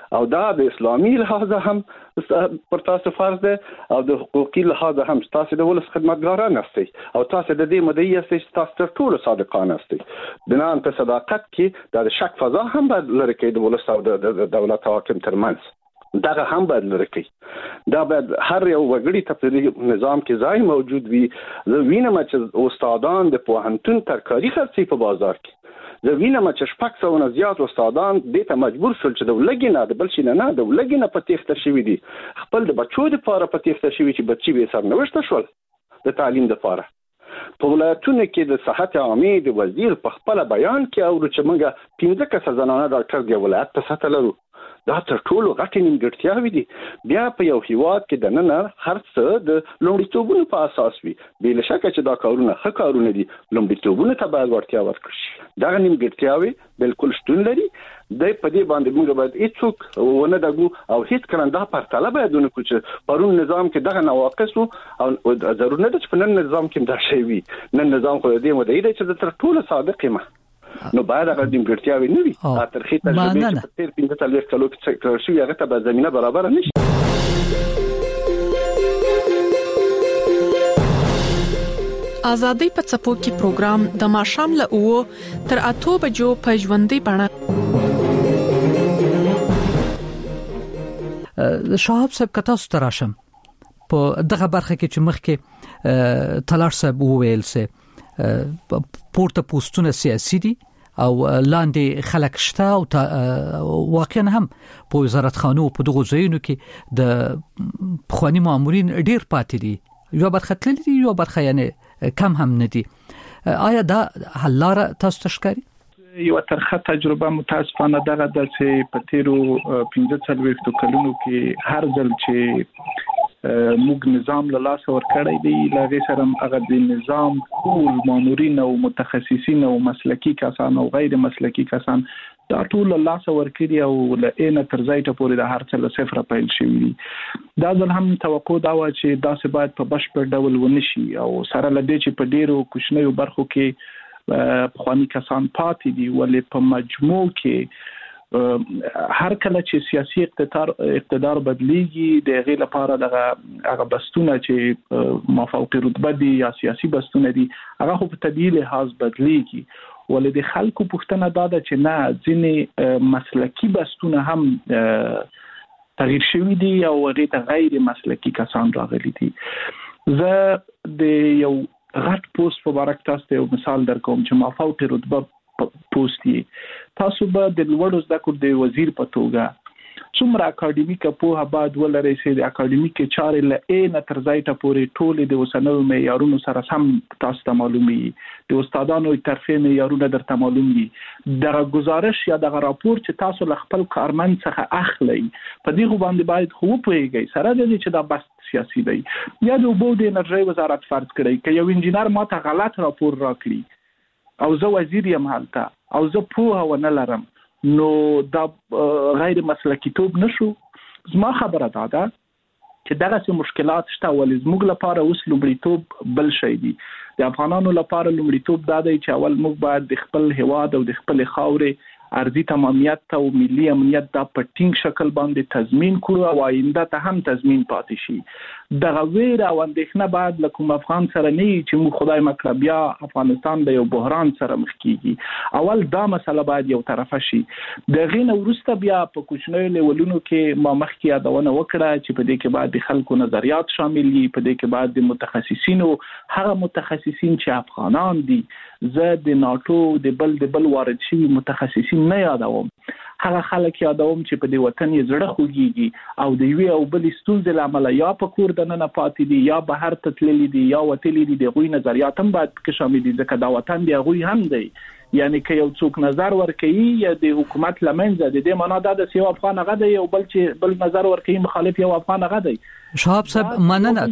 D: او دا د اسلامي لحاظ هم پر تاسو فرض ده او د حقوقي لحاظ هم تاسو د ولس خدمتګاران استئ او تاسو د دې مدعي استئ تاسو تر ټولو صادقانه استئ بنان په صداقت کې د شک فضا هم باید لري کې د ولس او د دولت حاکم ترمنځ دا هم باید لري کې دا باید هر یو وګړي ته په نظام کې ځای موجود وي زه وینم چې استادان د پوهنتون ترکاري خرڅي په بازار کې زه وینم چې شپږ سوه زیات استادان دې ته مجبور شول چې د ولګي نه د بل شي نه د ولګي نه په تېښته شوي دي خپل د بچو لپاره په تېښته شوي چې بچي به سرنوشته شول د تعلیم لپاره په ولایتونو کې د صحت عامې د وزیر په خپل بیان کې او چې موږ 15 کسه زنانه ډاکټر دی ولایت په سطح لرو دا تر ټولو غټې نیمګړتیاوې دي بیا په یو هیواد کې د نن هر څه د لومړیتوبونو په اساس وي بل شک چې دا کارونه ښه کارونه دي لومړیتوبونو ته باید ورتیا ورکړي شي دا نیمګړتیاوې بالکل شتون لري د په دې باندې موږ باید هیڅوک ونه دغو او هیڅ کله دا پرتله باید ونه کوي چې پرون نظام کې دغه نواقص او ضروري نه ده چې په نن نظام کې دا شی وي نن نظام خو دې مدعي دی چې تر ټولو صادق یم نو باید هغه نیمګړتیاوې نه وي ترخی تجربه چې په تیر 15 کلو کې شوی هغه ته به زمينه برابر نشي
G: ازادي په څپو کې پروګرام د ماشام له او تر 8 بجو په ژوندۍ بڼه
C: شهاب صاحب کتا ستراشم په دغه برخه کې چې مخکې تلار صاحب وویل سه پورته پوسټونه سیاسي دي او لاندې خلک شته او واقعا هم په وزارت خانو په دغه ځایونو کې د خواني مامورین ډیر پاتې دي یو برخه تللی دي یو برخه یعنی کم هم نه دي آیا دا حل لاره تاسو تشکاري
E: یو ترخه تجربه متاسفانه دغه د چې په تیرو 15 کلونو کې هر ځل چې موږ نظام له لاس ورکړی دی لږه سره هغه د نظام ټول مامورین او متخصصین او مسلکی کسان او غیر مسلکی کسان دا ټول له لاس ورکړي او له اینه تر ځای ته پورې د هر څه له صفر پیل شوی دا ځل هم توقع دا و چې دا څه باید په بشپړ ډول ونشي او سره لدې چې په ډیرو کوچنیو برخو کې خواني کسان پاتې دي ولې په مجموع کې هر کله چې سیاسي اقتدار بدلیږي د غیر لپاره دغه بستونه چې مافوقي رتبه دي یا سیاسي بستونه دي هغه خو په طبيعي لحاظ بدلیږي ولې د خلکو پوښتنه دا ده چې نه ځینې مسلکی بستونه هم تغییر شوي دي او غیر مسلکی کسان راغلي دي زه د یو غټ پوسټ په اړه تاسو یو مثال درکوم چې مافوقي رتبه پوسټي تاسو به د لوړو زده کړو د وزیر په توګه څومره اکاډمیک په هباد ولري چې د اکاډمیک چارې له نه تر ځای ته پورې ټول د وسنو معیارونو سره سم تاسو ته معلومي د استادانو ترفیع معیارونه درته معلومي دغه گزارش یا دغه راپور چې تاسو له خپل کارمند څخه اخلي په دې باندې باید خو پوهیږئ سره د دې چې دا بس سیاسي دی یا د اوبو د انرژي وزارت فرض کړي چې یو انجنیر ماته غلط راپور راکړي او زه وزیر یم حالته او زه پوهه ونه لرم نو دا غیر مسلکی توب نشو زما خبره ده چې دغه مشکلات شته ولې زموږ لپاره اوس لومړیتوب بل شي دي د افغانانو لپاره لومړیتوب دا دی چې اول موږ باید د خپل هواد او د خپل خاورې ارضي تمامیت او ملي امنیت د پټینګ شکل باندې تضمین کړو او آینده ته هم تضمین پاتې شي دغه ویر او اندېښنه بعد لکه افغان سره نه چې موږ خدای مکړه بیا افغانستان د یو بحران سره مخ کیږي اول دا مسله باید یو طرفه شي د غینه ورسته بیا په کوچنیو لیولونو کې ما مخکې یادونه وکړه چې په دې کې باید د خلکو نظریات شامل وي په دې کې باید د متخصصینو هغه متخصصین چې افغانان دي زه د ناتو د بل وارد شوی متخصصین نه یادوم هغه خلک یادوم چې په دې وطن یې زړه خوږيږي او د یوې او بل ستونزې لامل یا په کور دننه پاتې دي یا بهر ته تللي دي یا وتلي دي د غوي نظریات هم باید کې شامل دي ځکه دا وطن دی غوي هم دی یعنی که یو څوک نظر ورکوي یا د حکومت لمنځه د دې معنا دا د یو افغان غا دی او بل نظر ورکوي مخالف یو افغان غا دی
C: شهاب صاحب مننه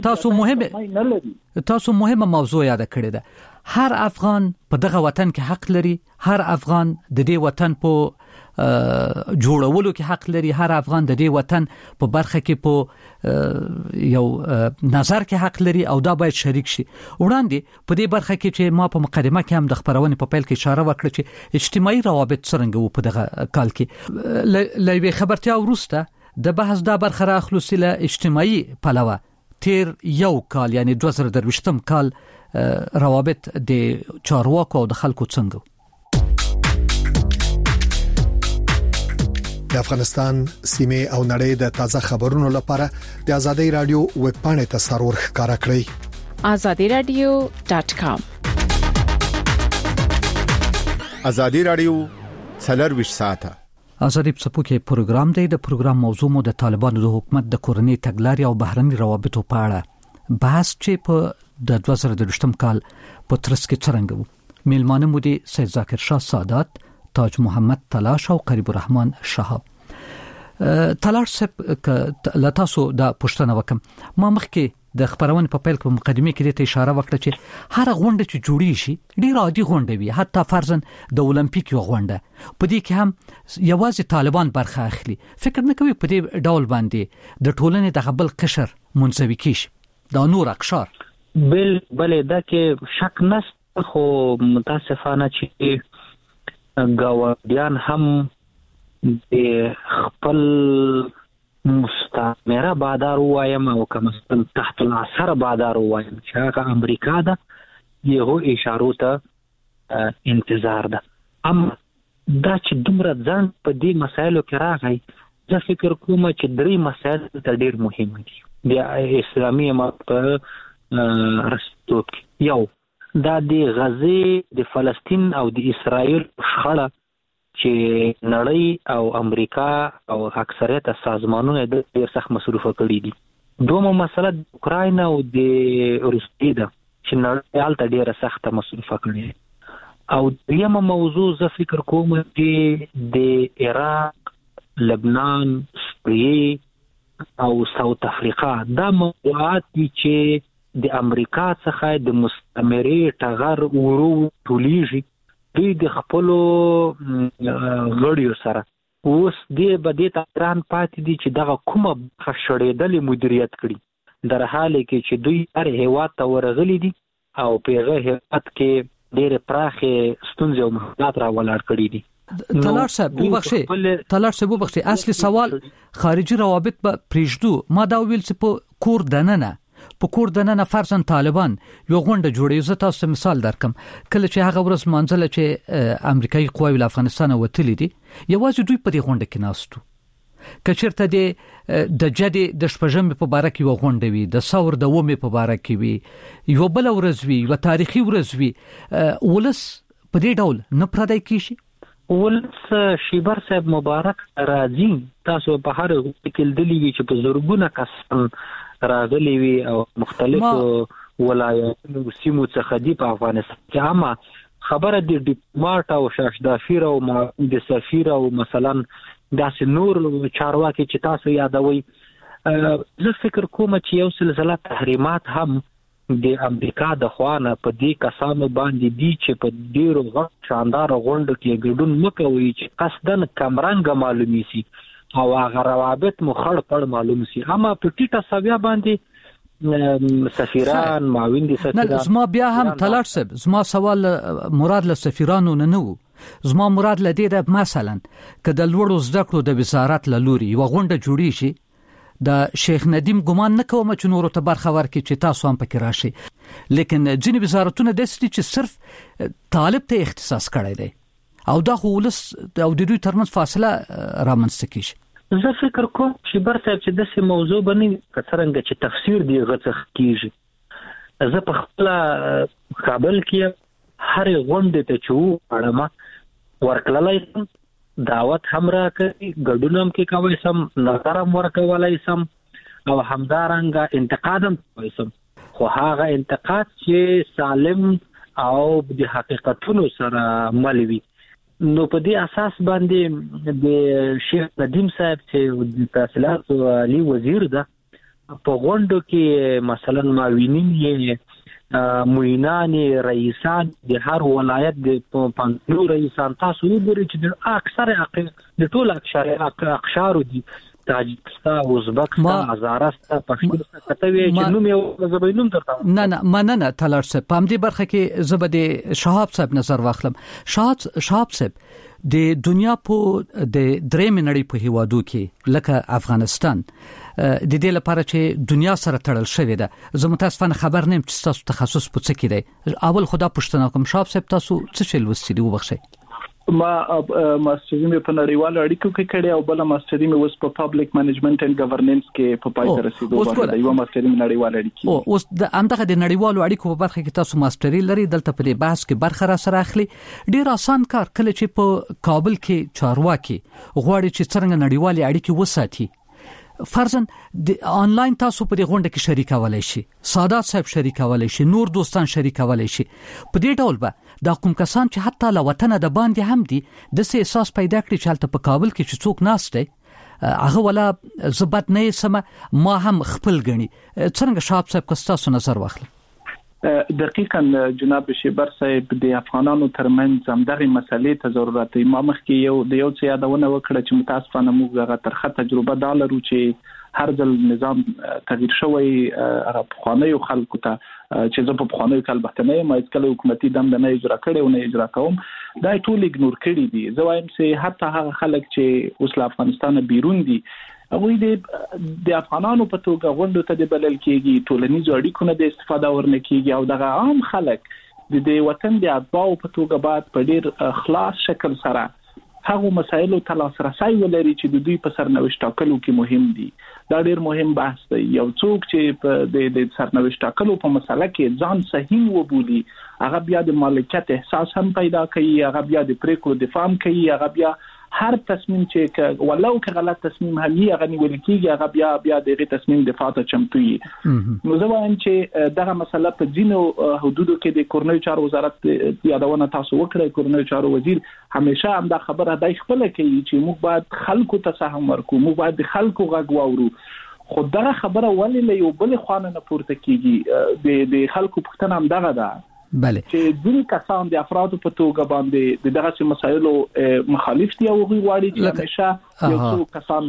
C: تاسو مهمه موضوع یاد کړی ده هر افغان په دغه وطن کې حق لري هر افغان د دې وطن په جوړولو کې حق لري. هر افغان د دې وطن په برخه کې په یو نظر کې حق لري او دا باید شریک شي. وړاندې په دې برخه کې چې ما په مقدمه کې هم د خبرونې په پیل کې اشاره وکړه چې اجتماعي روابط څنګه وو په دغه کال کې. لوي خبرتیا وروسته د بحث دا برخه راخلو سله اجتماعي پلوه تیر یو کال یعنی 2023 کال روابط د چارواکو او د خلکو څنګه
A: د افغانستان سیمه او نړۍ د تازه خبرونو لپاره د ازادي رادیو ویب پاڼې ته سرور ښکارا کړئ
B: azadiradio.com.
H: ازادي رادیو څلور ساعته
C: ازادي پسپوکې پروګرام دی. د پروګرام موضوع مو د طالبانو د حکومت د کورنۍ تګلارې او بهرني روابطو په اړه بحث چې په د 2023 کال په ترڅ کې څنګه وو. میلمانه مو دي سید ذاکر شاه سادات، تاج محمد تلاش او قریب الرحمن شهاب. تلاش صاحب لتاسو دا پښتنه وکم ما مخکې د خبرونه په پیل کې مقدمه کې ته اشاره وکړه چې هر غونډه چې جوړی شي ډیر عادي غونډه وي، حتی فرضاً د اولمپیک یو غونډه په دې کې هم یوازې طالبان برخه اخلي. فکر نه کوي په دې ډول باندې د ټولنې د خپل قشر منځوي کیږي دا نور اقشار
F: بل دا کې شک نشته، خو متاسفانه چې ګاونډیان هم د خپل مستعمره بادار وایم او کمستل تحت الاثر بادار وایم چې هغه امریکا ده، یو اشارو ته انتظار ده. اما دا چې دومره ځان په دې مسایلو کې راغی، زه فکر کوم چې درې مسایل ته ډیر مهم دي د اسلامي امارت په رسټوب کې. یو دا د غزې د فلسطین او د اسرائیل شخړه چې نړۍ او امریکا او اکثریت سازمانونو د ډیر سخت مصرفه کړي دي. دومره مسله د اوکراین او د روسیې ده چې نړۍ حالت ډیر سخت مصرفه کړي. او دیمه موضوع زه فکر کوم چې د عراق، لبنان، سوریه او ساوث افریقا دا موضوعات دي چې د امریکا څخه د مستعمرې ټغر ورو ټولیږي دوی د خپلو غړیو سره. اوس دې بدې تران پاتې دي چې دغه کومه خشړېدلې مدیریت کړي، در حال کې چې دوی هر هیواد ته ورغلي دي او په هغه هیواد کې ډېر پراخه ستونزې او مشکلات راولاړ کړي دي.
C: تلاش صاحب وبخښي اصلي سوال خارجي روابط به پریږدو. ما دا ویل چې په کور دننه فرضاً طالبان یو غونډه جوړوي. زه تاسو مثال درکم، کله چې هغه ورځ منځله چې امریکایي قواوی له افغانستان وتلې دي، یوازې دوی په دې غونډه کې ناستو. کچرته د جدي د شپږمې په باره کې یو غونډه وي، د ثور د ومې په باره کې وي، یو بل ورځ وي، یو تاریخي ورځ وي، ولس په دې ډول نه پردای کیږي.
F: ولس شیبر صاحب مبارک راځي، تاسو په هر کې دلی وی چې په زورګونه کسان راغلي وي او مختلفو ولایتونو سیمو څخه دی په افغانستان کې. اما خبره د ډیپلوماټ او شاشدافیر او د سفیر او مثلا داسې نور چارواکي چې تاسو یادوي، زه فکر کوم چې یو سلسله تحریمات هم د امریکا د خوانه په دې کسانو باندې دي چې په ډیرو غټ شاندار غونډو کې ګډون مکوي چې قصدن کمرنګ معلومي سي او هغه روابط مخړ پړ معلوم سي. اما په ټیټه سویا باندې سفیران معاون دي سفیران.
C: زما بیا هم تلاش صاحب، زما سوال مراد له سفیرانو نه وو، زما مراد له دې ده مثلا که د لوړو زده کړو د وزارت له لوري یو غونډه جوړی شي، د شیخ ندیم ګمان نه کوم چې نورو ته برخه ورکړي چې تاسو هم پکې راشي، لیکن ځینې وزارتونه داسې دي چې صرف طالب ته اختصاص کړی دی او دا خو ولس او د دوی ترمنځ فاصله رامنځته کیږي.
F: زه فکر کوم چې برته چې داسې موضوع باندې څنګه چې تفسیر دی غوښتل کیږي. زه په خپل کابل کې هر غونډه ته چې اړم ورکللای دعوت هم راکړي، ګډونم کې کوي سم، نظرم ورکولای سم او همدارنګه انتقادم کوي سم، خو هغه انتقاد چې سالم او د حقیقتونو سره ملوي. نو په دې اساس باندې د شیخ ندیم صاحب چې د تحصیلات عالی وزیر ده په غونډو کې مثلا معاونین یې معینان رئیسان د هر ولایت د پنځو رئیسان تاسو وګورئ چې د اکثر د ټول اقشار دي تاجکستان ازبکستان هزارستان پښتونستان کتوي چې نوم یو زبینوم درته
C: نه تلار صاحب په دې برخه کې زبده شهاب صاحب نظر واخلم. شهاب صاحب د دنیا په د درېم نړۍ په هیوادو کې لکه افغانستان د دې لپاره چې دنیا سره تړل شوې ده زه متاسفانه خبر نیم چې تاسو تخصص په څه کې دی. اول خدا پښتنه کوم شهاب صاحب تاسو څه شل وسیدي وبخښئ.
E: ما ماستري مې په نړیوالو اړیکو کې کړې او بل ماستري مې اوس په پبلک منیجمنت اند ګورننس کې په پای ته رسیدو باندې یو ماستري مې نړیوالو اړیکې
C: اوس د همدغه د نړیوالو اړیکو په برخه کې تاسو ماستري لري دلته په دې بحث کې برخه را سره اخلي. ډیر آسان کار کله چې په کابل کې چارواکي غواړي چې څنګه نړیوالې اړیکې وساتي فرضاً د آنلاین تاسو په دې غونډه کې شریکولای شي سادات صاحب شریکولای شي نور دوستان شریکولای شي په دې ډول به د کوم کسان چې حتی له وطن د باندې هم دي د سې احساس پیدا کړي چې حالت په کابل کې چې څوک ناشته هغه ولا زبط نه سم ما هم خپل غني څنګه شاب صاحب کستاسو نظر واخلي.
E: دقیقاً جناب شیبر صاحب د افغانانو ترمنځ همدغه مسلې ته ضرورت دی. ما مخکې یو څه یادونه وکړه چې متاسفانه موږ هغه ترخه تجربه دا لرو چې هر ځل نظام تغییر شوی هغه خوانیو خلکو ته چې زه په خوانیو کال بهتنه ما کله حکومتي دم نه اجرا کړي او نه اجرا کوم دا ټول اګنور کړي دي. زه وایم چې حتی هغه خلک چې اوس له افغانستان بیرون دي هغه د افغانانو په توګه غونډو ته د بلل کېږي ټولنیزو اړیکو نه د استفاده ورنه کېږي او دغه عام خلک د وطن د اتباعو په توګه بعد په ډیر خلاص شکل سره هغه مسایلو ته لاسرسي ولري چې د دوی په سرنوشت ټاکلو کې مهم دي. دا ډیر مهم بحث دی. یو څوک چې په د سرنوشت ټاکلو په مسله کې ځان صحیح وبولي هغه بیا د مالکیت احساس هم پیدا کوي هغه بیا د پریکړو دفاع کوي هغه بیا هر تصمیم چې ولو که غلط تصمیم هم یې هغه نیول کېږي هغه بیا دغه تصمیم دفاع ته چمتو وي. نو زه وایم چې دغه مسله په ځینو حدودو کې د کورنیو چارو وزارت یادونه تاسو وکړه. کورنیو چارو وزیر همیشه هم دا خبره دای خپل کوي چې موږ باید خلکو ته سهم ورکو موږ باید د خلکو غږ واورو. خو دا خبره ولې له یو بل خوانه نه پورته کیږي د خلکو پوښتنه هم دغه ده
C: بله
E: چې ځینې کسان د افرادو په توګه باندې دغه مسایلو مخالف دي او غواړي چې همیشه یو څو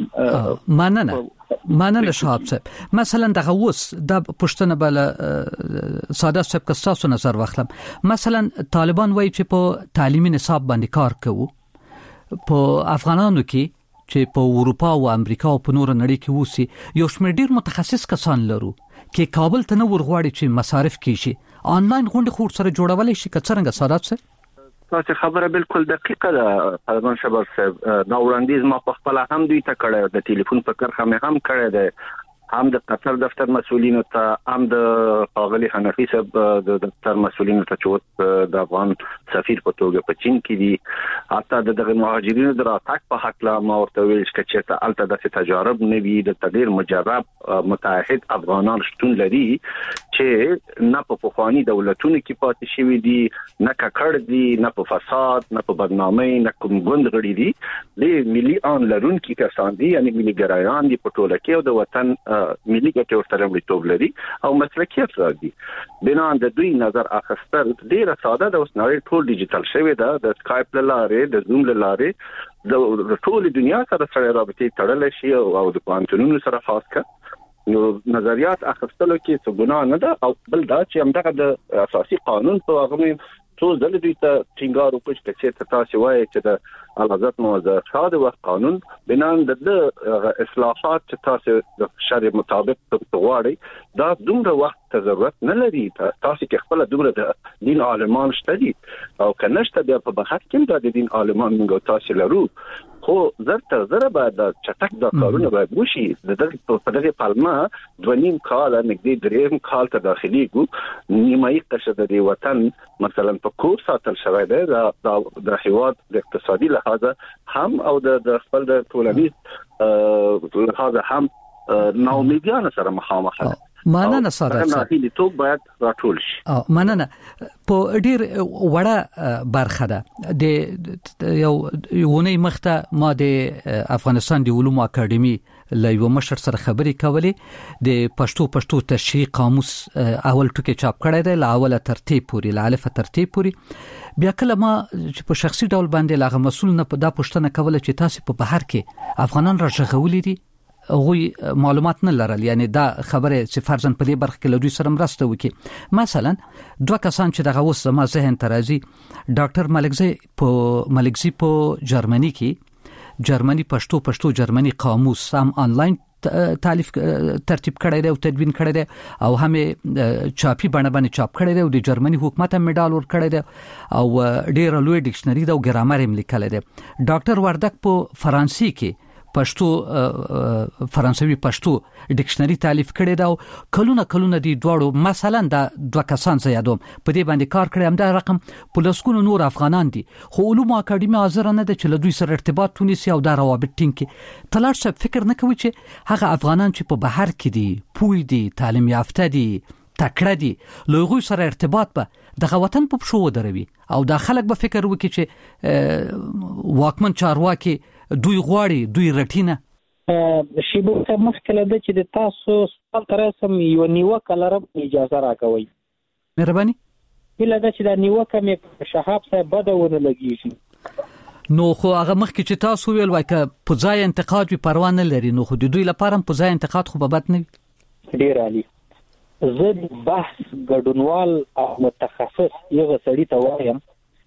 E: کسان
C: مننه شهاب صاحب مثلا دغه اوس د پښتنه بل ساده صاحب کستاسو نظر واخلم مثلا طالبان وایي چې په تعلیمي نصاب باندې کار کوي په افغانانو کې چې په اروپا او امریکا او په نور نړۍ کې وسی یو شمېر ډیر متخصص کسان لرو کې کابل ته نور غواړي چې مصارف کیږي آنلاین غونډه خور سره جوړولای شي کڅرنګ سادات صاحب
D: تاسو خبره بالکل دقیقه ده. پرمان شباب صاحب نو وړاندیز ما په خپل هم دوی ته کړه د ټلیفون په کرخه مې هم کړه ده هم د قطر دفتر مسؤلینو ته هم د اغلی حنفي صاحب د دفتر مسؤلینو ته چې د افغان سفیر په توګه په چین کې دي حتی دغه مهاجرینو د راتګ په حق لا ما ورته ویل چې ته الته د تجارب نوي د تغیر مجرب متعهد افغانان شتون لري چې نه په پخوانی دولتونو کې پاتې شوی دي نه ککړ دي نه په فساد نه په بدنامۍ نه کوم ګوند غړي دي د ملي ان لرون کې کسان دي یعنی ملي ګرایان دي په ټوله کې او د وطن ملي ګټو سره وړتوب لري او مسلکي افراد دي. بنا د دوی نظر اخستل ډیر ساده د اوس نړۍ ټول ډیجیټل شوی دا د سکایپ لاره د زوم لاره د ټول دنیا سره رابطې تړل شي او د پانتونونو سره خاص کړه نو نظریات اخستلو کې څه ګناه نه ده او بل دا چې همدغه د اساسي قانون په هغه څو ځله دوی ته ټینګار وکړي چې تاسو وایي چې د حضرت موضوع خاص وخت قانون بنان د اصلاحات چې تاسو د شرع مطابق غواړي دا دومره وخت ته ضرورت نه لري. تاسو کې خپل دومره د دین عالمان شته دي او کنهشته بیا په بحث کې د دین عالمان موږ تاسو لرو خو زره بعد چټک د کارونه باید وشي. دغه په دغه پالما 2.5 کال نږدې 3 کال ته داخلي ګو نیمایي قشر د وطن مثلا په کور ساتل شوی دی د هیواد د اقتصادي لحاظه هم او د خپل د ټولنیز لحاظه هم ناامیدیانه سره مخامخ ده.
C: مننه ساده
D: ناهیلي توپ باید راټول شي.
C: مننه په ډیر وړه برخه ده د یو ونی مخته ما د افغانستان د علومو اکاډمي له یو مشر سره خبرې کولې د پښتو تشریح قاموس اول ټکی چاپ کړی دی له اوله ترتیب پورې له الف ترتیب پورې. بیا کله ما چې په شخصي ډول باندې لاغه مسؤل نه په دا پښتنه کوله چې تاسو په بهر کې افغانان راځغولې دي غوي معلومات نه لرل، یعنی دا خبره چې فرضاً په دې برخه کې له دوی سره مرسته وکړي. مثلا دوه کسان چې دغه اوس ما ذهن ترازی ډاکټر ملکزی په جرمني کې جرمني پښتو جرمني قاموس هم آنلاین ترتیب کړی دی او تدوین کړی دی او هم چاپی باندې چاپ کړی دی او د جرمني حکومت هم میډال ور کړی دی او ډیر لوی ډکشنری دا او ګرامر هم لیکل دی. ډاکټر وردک په فرانسوي کې فرانسوي پښتو ډکشنری تالیف کړی دا کلونه دي دواړو مثلا دا دوه کسان زیادوم په دې باندې کار کړی هم دا رقم په لسکونو نور افغانان دي خو علومو اکاډمي حاضر نه ده چې له دوی سره ارتباط ونیسي او دا روابط ټینګ کړي. طلعت صاحب فکر نه کوي چې هغه افغانان چې په بهر کې دي پوی دي تعلیم یافته دي تکړه دي له هغوی سره ارتباط به د وطن په پښو ودروي او دا خلک به فکر وکړي چې واکمن چارواکي دوی غواړي دوی رټینه.
F: شیبو ته مخکله ده چې د تاسو سوال ترسم یو نیوکه لرم اجازه راکوي.
C: مهرباني.
F: بل دا چې دا نیوکه مې شهاب صاحب بدونه لګیږي
C: نو خو هغه مخکې چې تاسو ویل وای ک په ځای انتقاد به پروا نه لري نو خو د دوی لپاره په ځای انتقاد خو به بد نه وي.
F: ډیر عالی. زه بحث ګډونوال او متخصص یو سړی ته وایم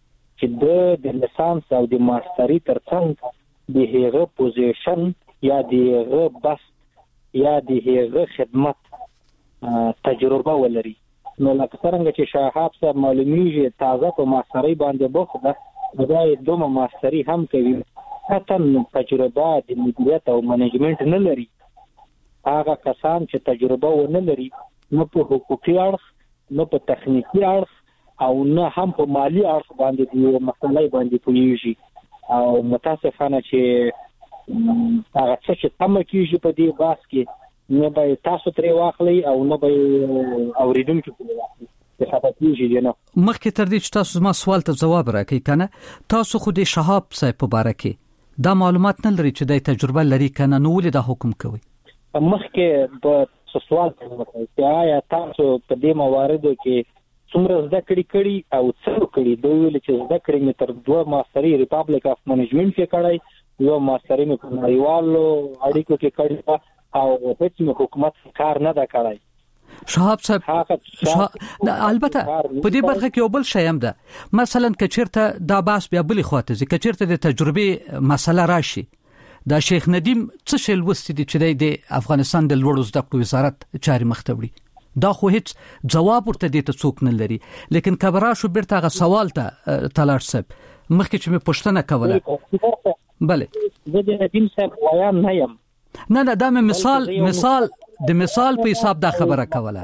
F: چې د لیسانس او د ماستری ترڅنګ د هغه پوزیشن یا د هغه بس یا د هغه خدمت تجربه ولري. نو لکه څنګه چې شهاب صاحب معلومیږي تازه په ماستری باندې بوخته دا دومره ماستری هم کوي حتی تجربه د مدیریت او منیجمنت نه لري. هغه کسان چې تجربه ونه لري نه په حقوقي اړخ نه په تخنیکی اړخ او نه هم په مالی اړخ باندې د مسلې باندې پوهیږي او متاسفانه چې هغه څه چې تم کیږي په دې باس کې نه به تاسو ترې واخلي او نه به اوریدونکو ترې واخلي. د خبرتيږي نه
C: مخکې تر دې چې تاسو ما سوال ته جواب راکړئ کنه تاسو خو د شهاب صاحب په اړه کې دا معلومات نه لري چې د تجربه لري کنه نو ولې دا حکم کوي.
F: مخکې په سوال کوي چې آیا تاسو په دې مواردو کې څومره زده کړی او څو کړی دوی ویل چې زده کړی مې تر 2 ماستری ریپابلیک اف منیجمنت کې کړی یو ماستری مې په نړیوالو اړیکو کې کړی او هیڅ مې حکومت کار نه دا کړی.
C: شهاب صاحب البته په دې برخه کې یو بل شی هم ده مثلا کچیرته دا باس بیا بلی خواته ځکه کچیرته د تجربه مسله راشي دا شیخ ندیم څه شل وستې دي چې د افغانستان د لوړو زده کړو وزارت چاري مختبري دا خو هیڅ جواب ورته دي ته څوک نه لري. لیکن کبرا شو بیرته غ سوال ته طلعت صاحب مخکې چې مې پښتنه کوله بله
F: زه د ندیم صاحب ویان نه یم
C: نه دا مثال د مثال په حساب دا خبره کوله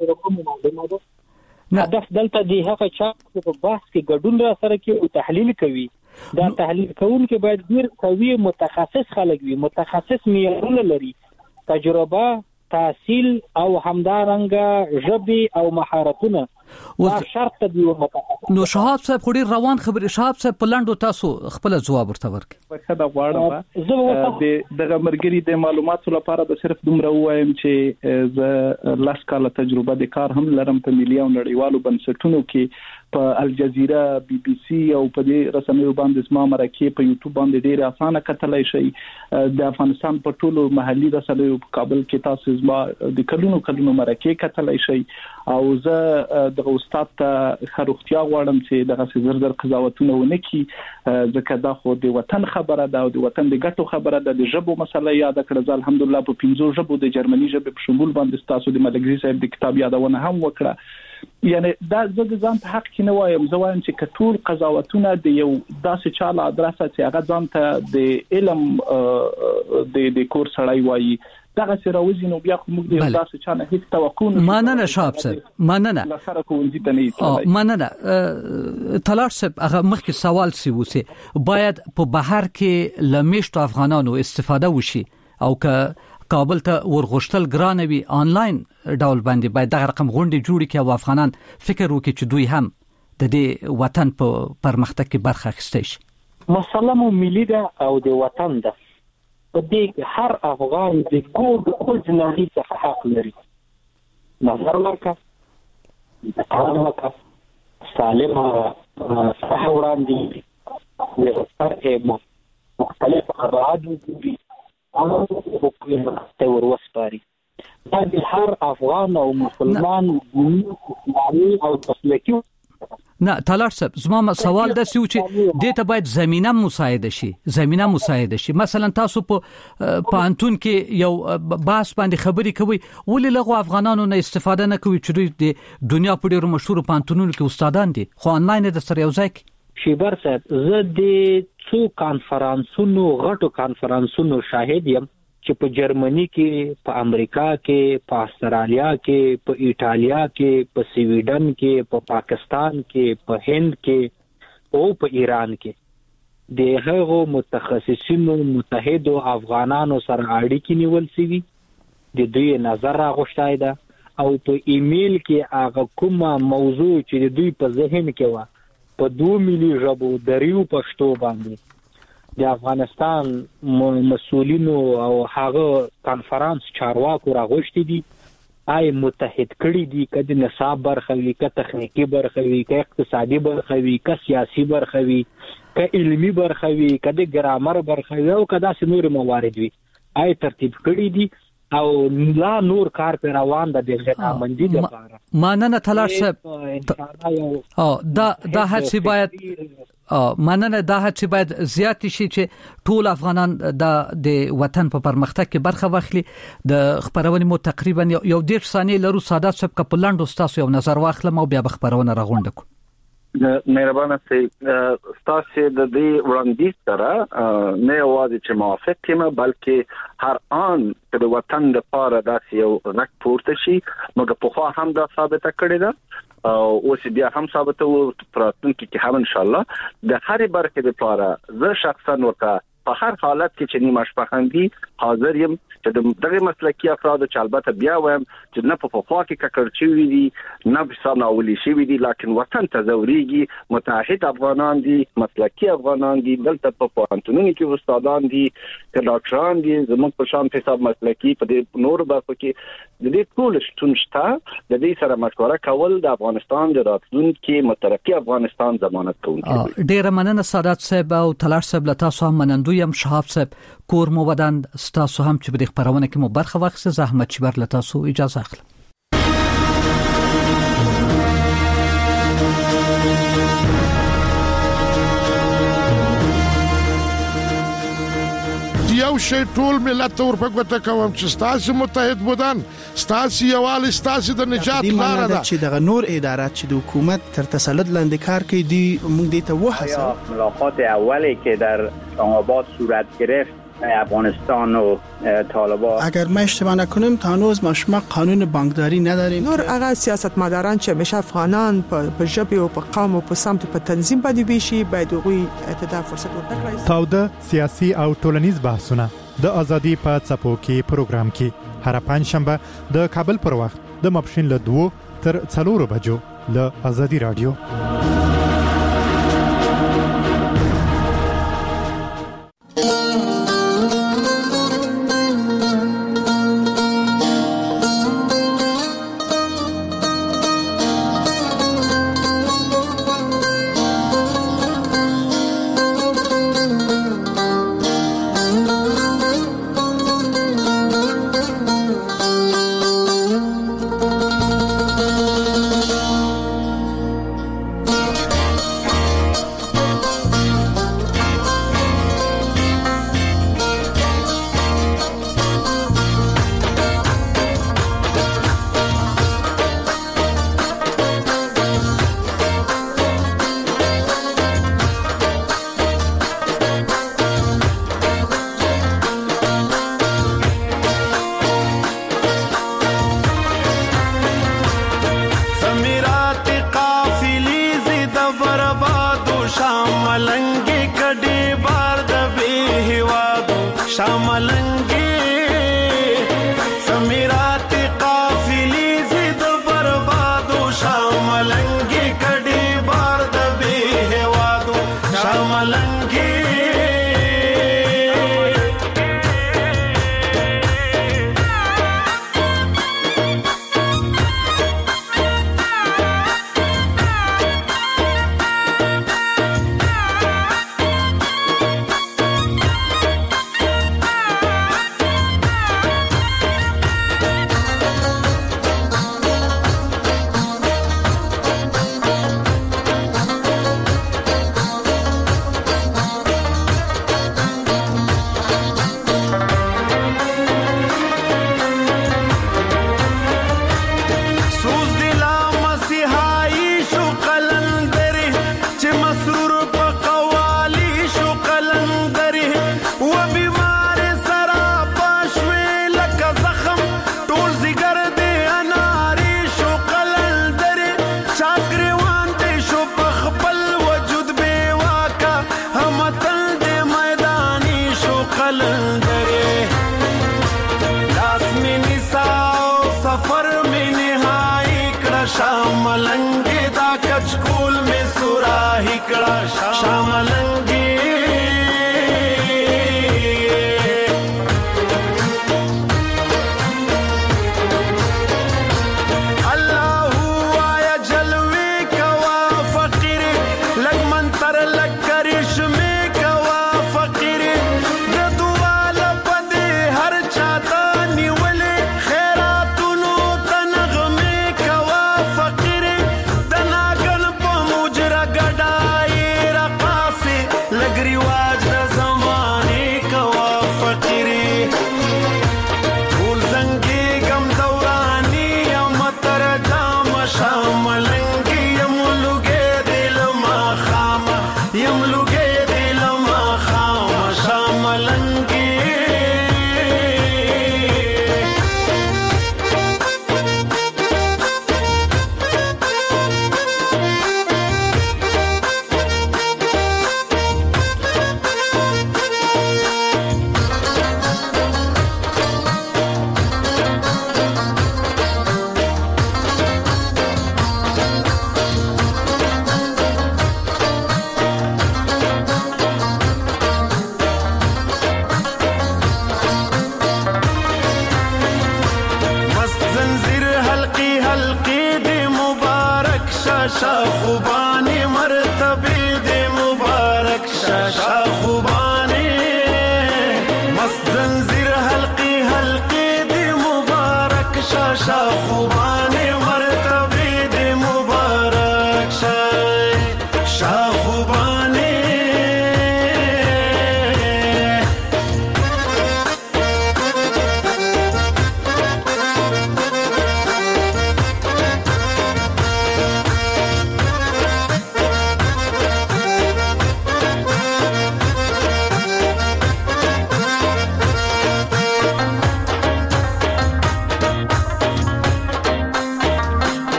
F: نه هدف دلته دی هغه چا په بحث کې ګډون را سره کې او تحلیل کوي. دا تحلیل کوونکي باید ډیر قوي متخصص خلک وي متخصص معیارونه لري تجربه تحصیل او همدارنګه ژبه او مهارتونه دا شرط دی.
C: نو شهاب صاحب خوري روان خبر شهاب صاحب پلانډو تاسو خپل جواب ورته ورکړئ.
E: ورته دا غواړم دغه مرګري د معلوماتو لپاره به صرف دومره وایم چې زه لاس کاله تجربه د کار هم لرم په ملي او نړیوالو بنسټونو کې په الجزیره بي بي سي او په دې رسنیو باندې اسما مرکه په یوټیوب باندې ډېر اسانه کتلای شي. د افغانستان په ټولو محلي رسنیو په کابل کې تاسو اسما د کلونو مرکه کتلای شي او زه د استاد ته خروختیا غواړم چې دغه زر قضاوتونه ونه کی ځکه دا خو د وطن خبره ده او د وطن د ګټو خبره ده. د ژبو مسله یاد کړه الحمدلله په 15 ژبو د جرمني ژبې په شمول باندې تاسو د ملګری صاحب د کتاب یادونه هم وکړه. یعنی دا زه د ځان په حق کې نه وایم زه وایم چې کټول قضاوتونه د یو داسې چاله ادرسه چې هغه ځان ته د علم د کور سړی وایي دغه سره وزینو بیا خو موږ د داسې چانه هیڅ توقع نه
C: مننه شاب صاحب مننه
E: لسره کوونځي ته نه
C: مننه طلعت صاحب هغه مخکې سوال سی وسی باید په بهر کې لمیشتو افغانانو استفاده وشي او که کابل ته ورغشتل ګرانوي آنلاین ډول باندې باید دغه رقم غونډې جوړې کړي او افغانان فکر وکړي چې دوی هم د دې وطن په پرمختګ کې برخه اخیستی شي.
F: مسله مو ملي ده او د وطن ده. په دې هر افغان د ګډ ځناري څخه حق لري. نظر ورکړه، کار وکړه، سالم صحه وړاندې د فرق مختلف ابعاد دي او په وروسپاري. دا د هر افغان او مسلمان اسلامي او مسلکي
C: نه طالب صاحب زما سوال د سوي چې د ته باید زمينه مساعده شي. مثلا تاسو په انتون کې یو باس باندې خبري کوي ولې لغه افغانانو نه استفاده نه کوي چې د دنیا په ډیرو مشهور پانتونونو کې استادان دي خو آنلاین د سره یو ځای
F: شیبر صاحب زه د څو غټو کانفرنسونو شاهد یم چې په جرمني کې، په امریکا کې، په استرالیا کې، په ایټالیا کې، په سویډن کې، په پاکستان کې، په هند کې او په ایران کې د هغو متخصصینو متحدو افغانانو سره اړیکې نیول شوي، د دوی نظر راغوښتای ده او په ایمیل کې هغه کومه موضوع چې د دوی په ذهن کې و په 2 ملي ژبو دریو پښتو باندې د افغانستان مسؤلینو او هغه کانفرنس چارواکو راغوښتي دي، آی متحد کړي دي، کله نصاب برخه وي، کله تخنیکی برخه وي، کله اقتصادي برخه وي، کله سیاسي برخه وي، کله علمي برخه وي، کله ګرامر برخه وي او کله نور موارد وي، آی ترتیب کړي دي او لا نور کار پر روان ده د غنامندي لپاره.
C: ماننه طالب صاحب دا هڅه باید زیات شي چې ټول افغانان د وطن په پرمختګ کې برخه واخلي. د خبرونه مو تقریبا یو 1.5 ثانیې لرو. سادات صاحب کپلند استاد یو نظر واخلم او بیا به خبرونه راغونډ کو.
D: مهربانه سي تاسو د دې وړاندیز سره نه یوازې چې موافق یم بلکې هر آن د وطن لپاره داسې یو رک پورته شي موږ په خوا هم دا ثابته کړې ده او اوس بیا هم ثابته وو پراتونکو کې هم ان شاء الله د هرې برخې لپاره زه شخصا ورته په هر حالت کې چې نیمه شپخندي حاضر یم چې دغه مسلکي افراد چې البته بیا وایم چې نه په خوا کې ککړچوي دي نه په سم اولي شي دي لکه وطن ته زوريږي متحد افغانان دي مسلکي افغانان دي دلته په پوهنتونونو کې استادان دي ډاکټران دي زموږ په شان حساب مسلکي په دې نور برخو کې د دې ټول شتونشته د دې سره مشوره کول د افغانستان د راتلونکي مترقي افغانستان ضمانت کوي.
C: ډیر مننه سادات صاحب او طلال صاحب له تاسو هم منندوی یم. شهاب صاحب کور مو ودان تاسو هم چې په خبرونه کې مو برخه واخیسته. زحمت چې بر له تاسو اجازه اخلم.
I: یو شی ټول ملت ورپګوته کوم چې ستاسو متحد بودن ستاسو یوال ستاسو د نجات لار ده
J: چې دغه نور ادارات چې د حکومت تر تسلط لاندې کار کوي دی موږ دې ته وحسه
K: ملاقات اولی که در اسلام‌آباد صورت گرفت افغانستان و طالبان
J: اگر ما اشتباه نکنیم تا هنوز ما قانون بانکداری نداریم.
L: نور هغه سیاستمداران چې همیشه افغانان په ژبه او په قوم او په سمت په تنظیم باندې ویشي باید هغوی ته فرصت ورکړي.
M: تاوده سیاسي او ټولنیز بحثونه د ازادي په څپو کې پروګرام کې هر پنځشنبه د کابل پر وخت د ماپښین له 2 تر 4 بجو له ازادي رادیو.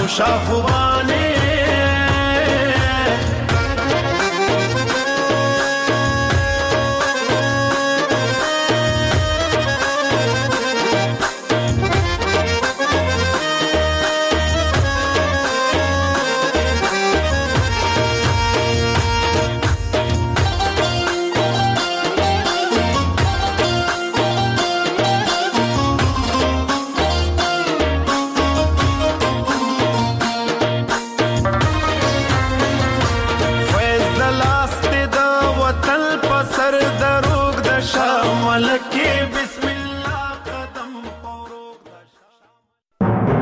N: شاخوبانه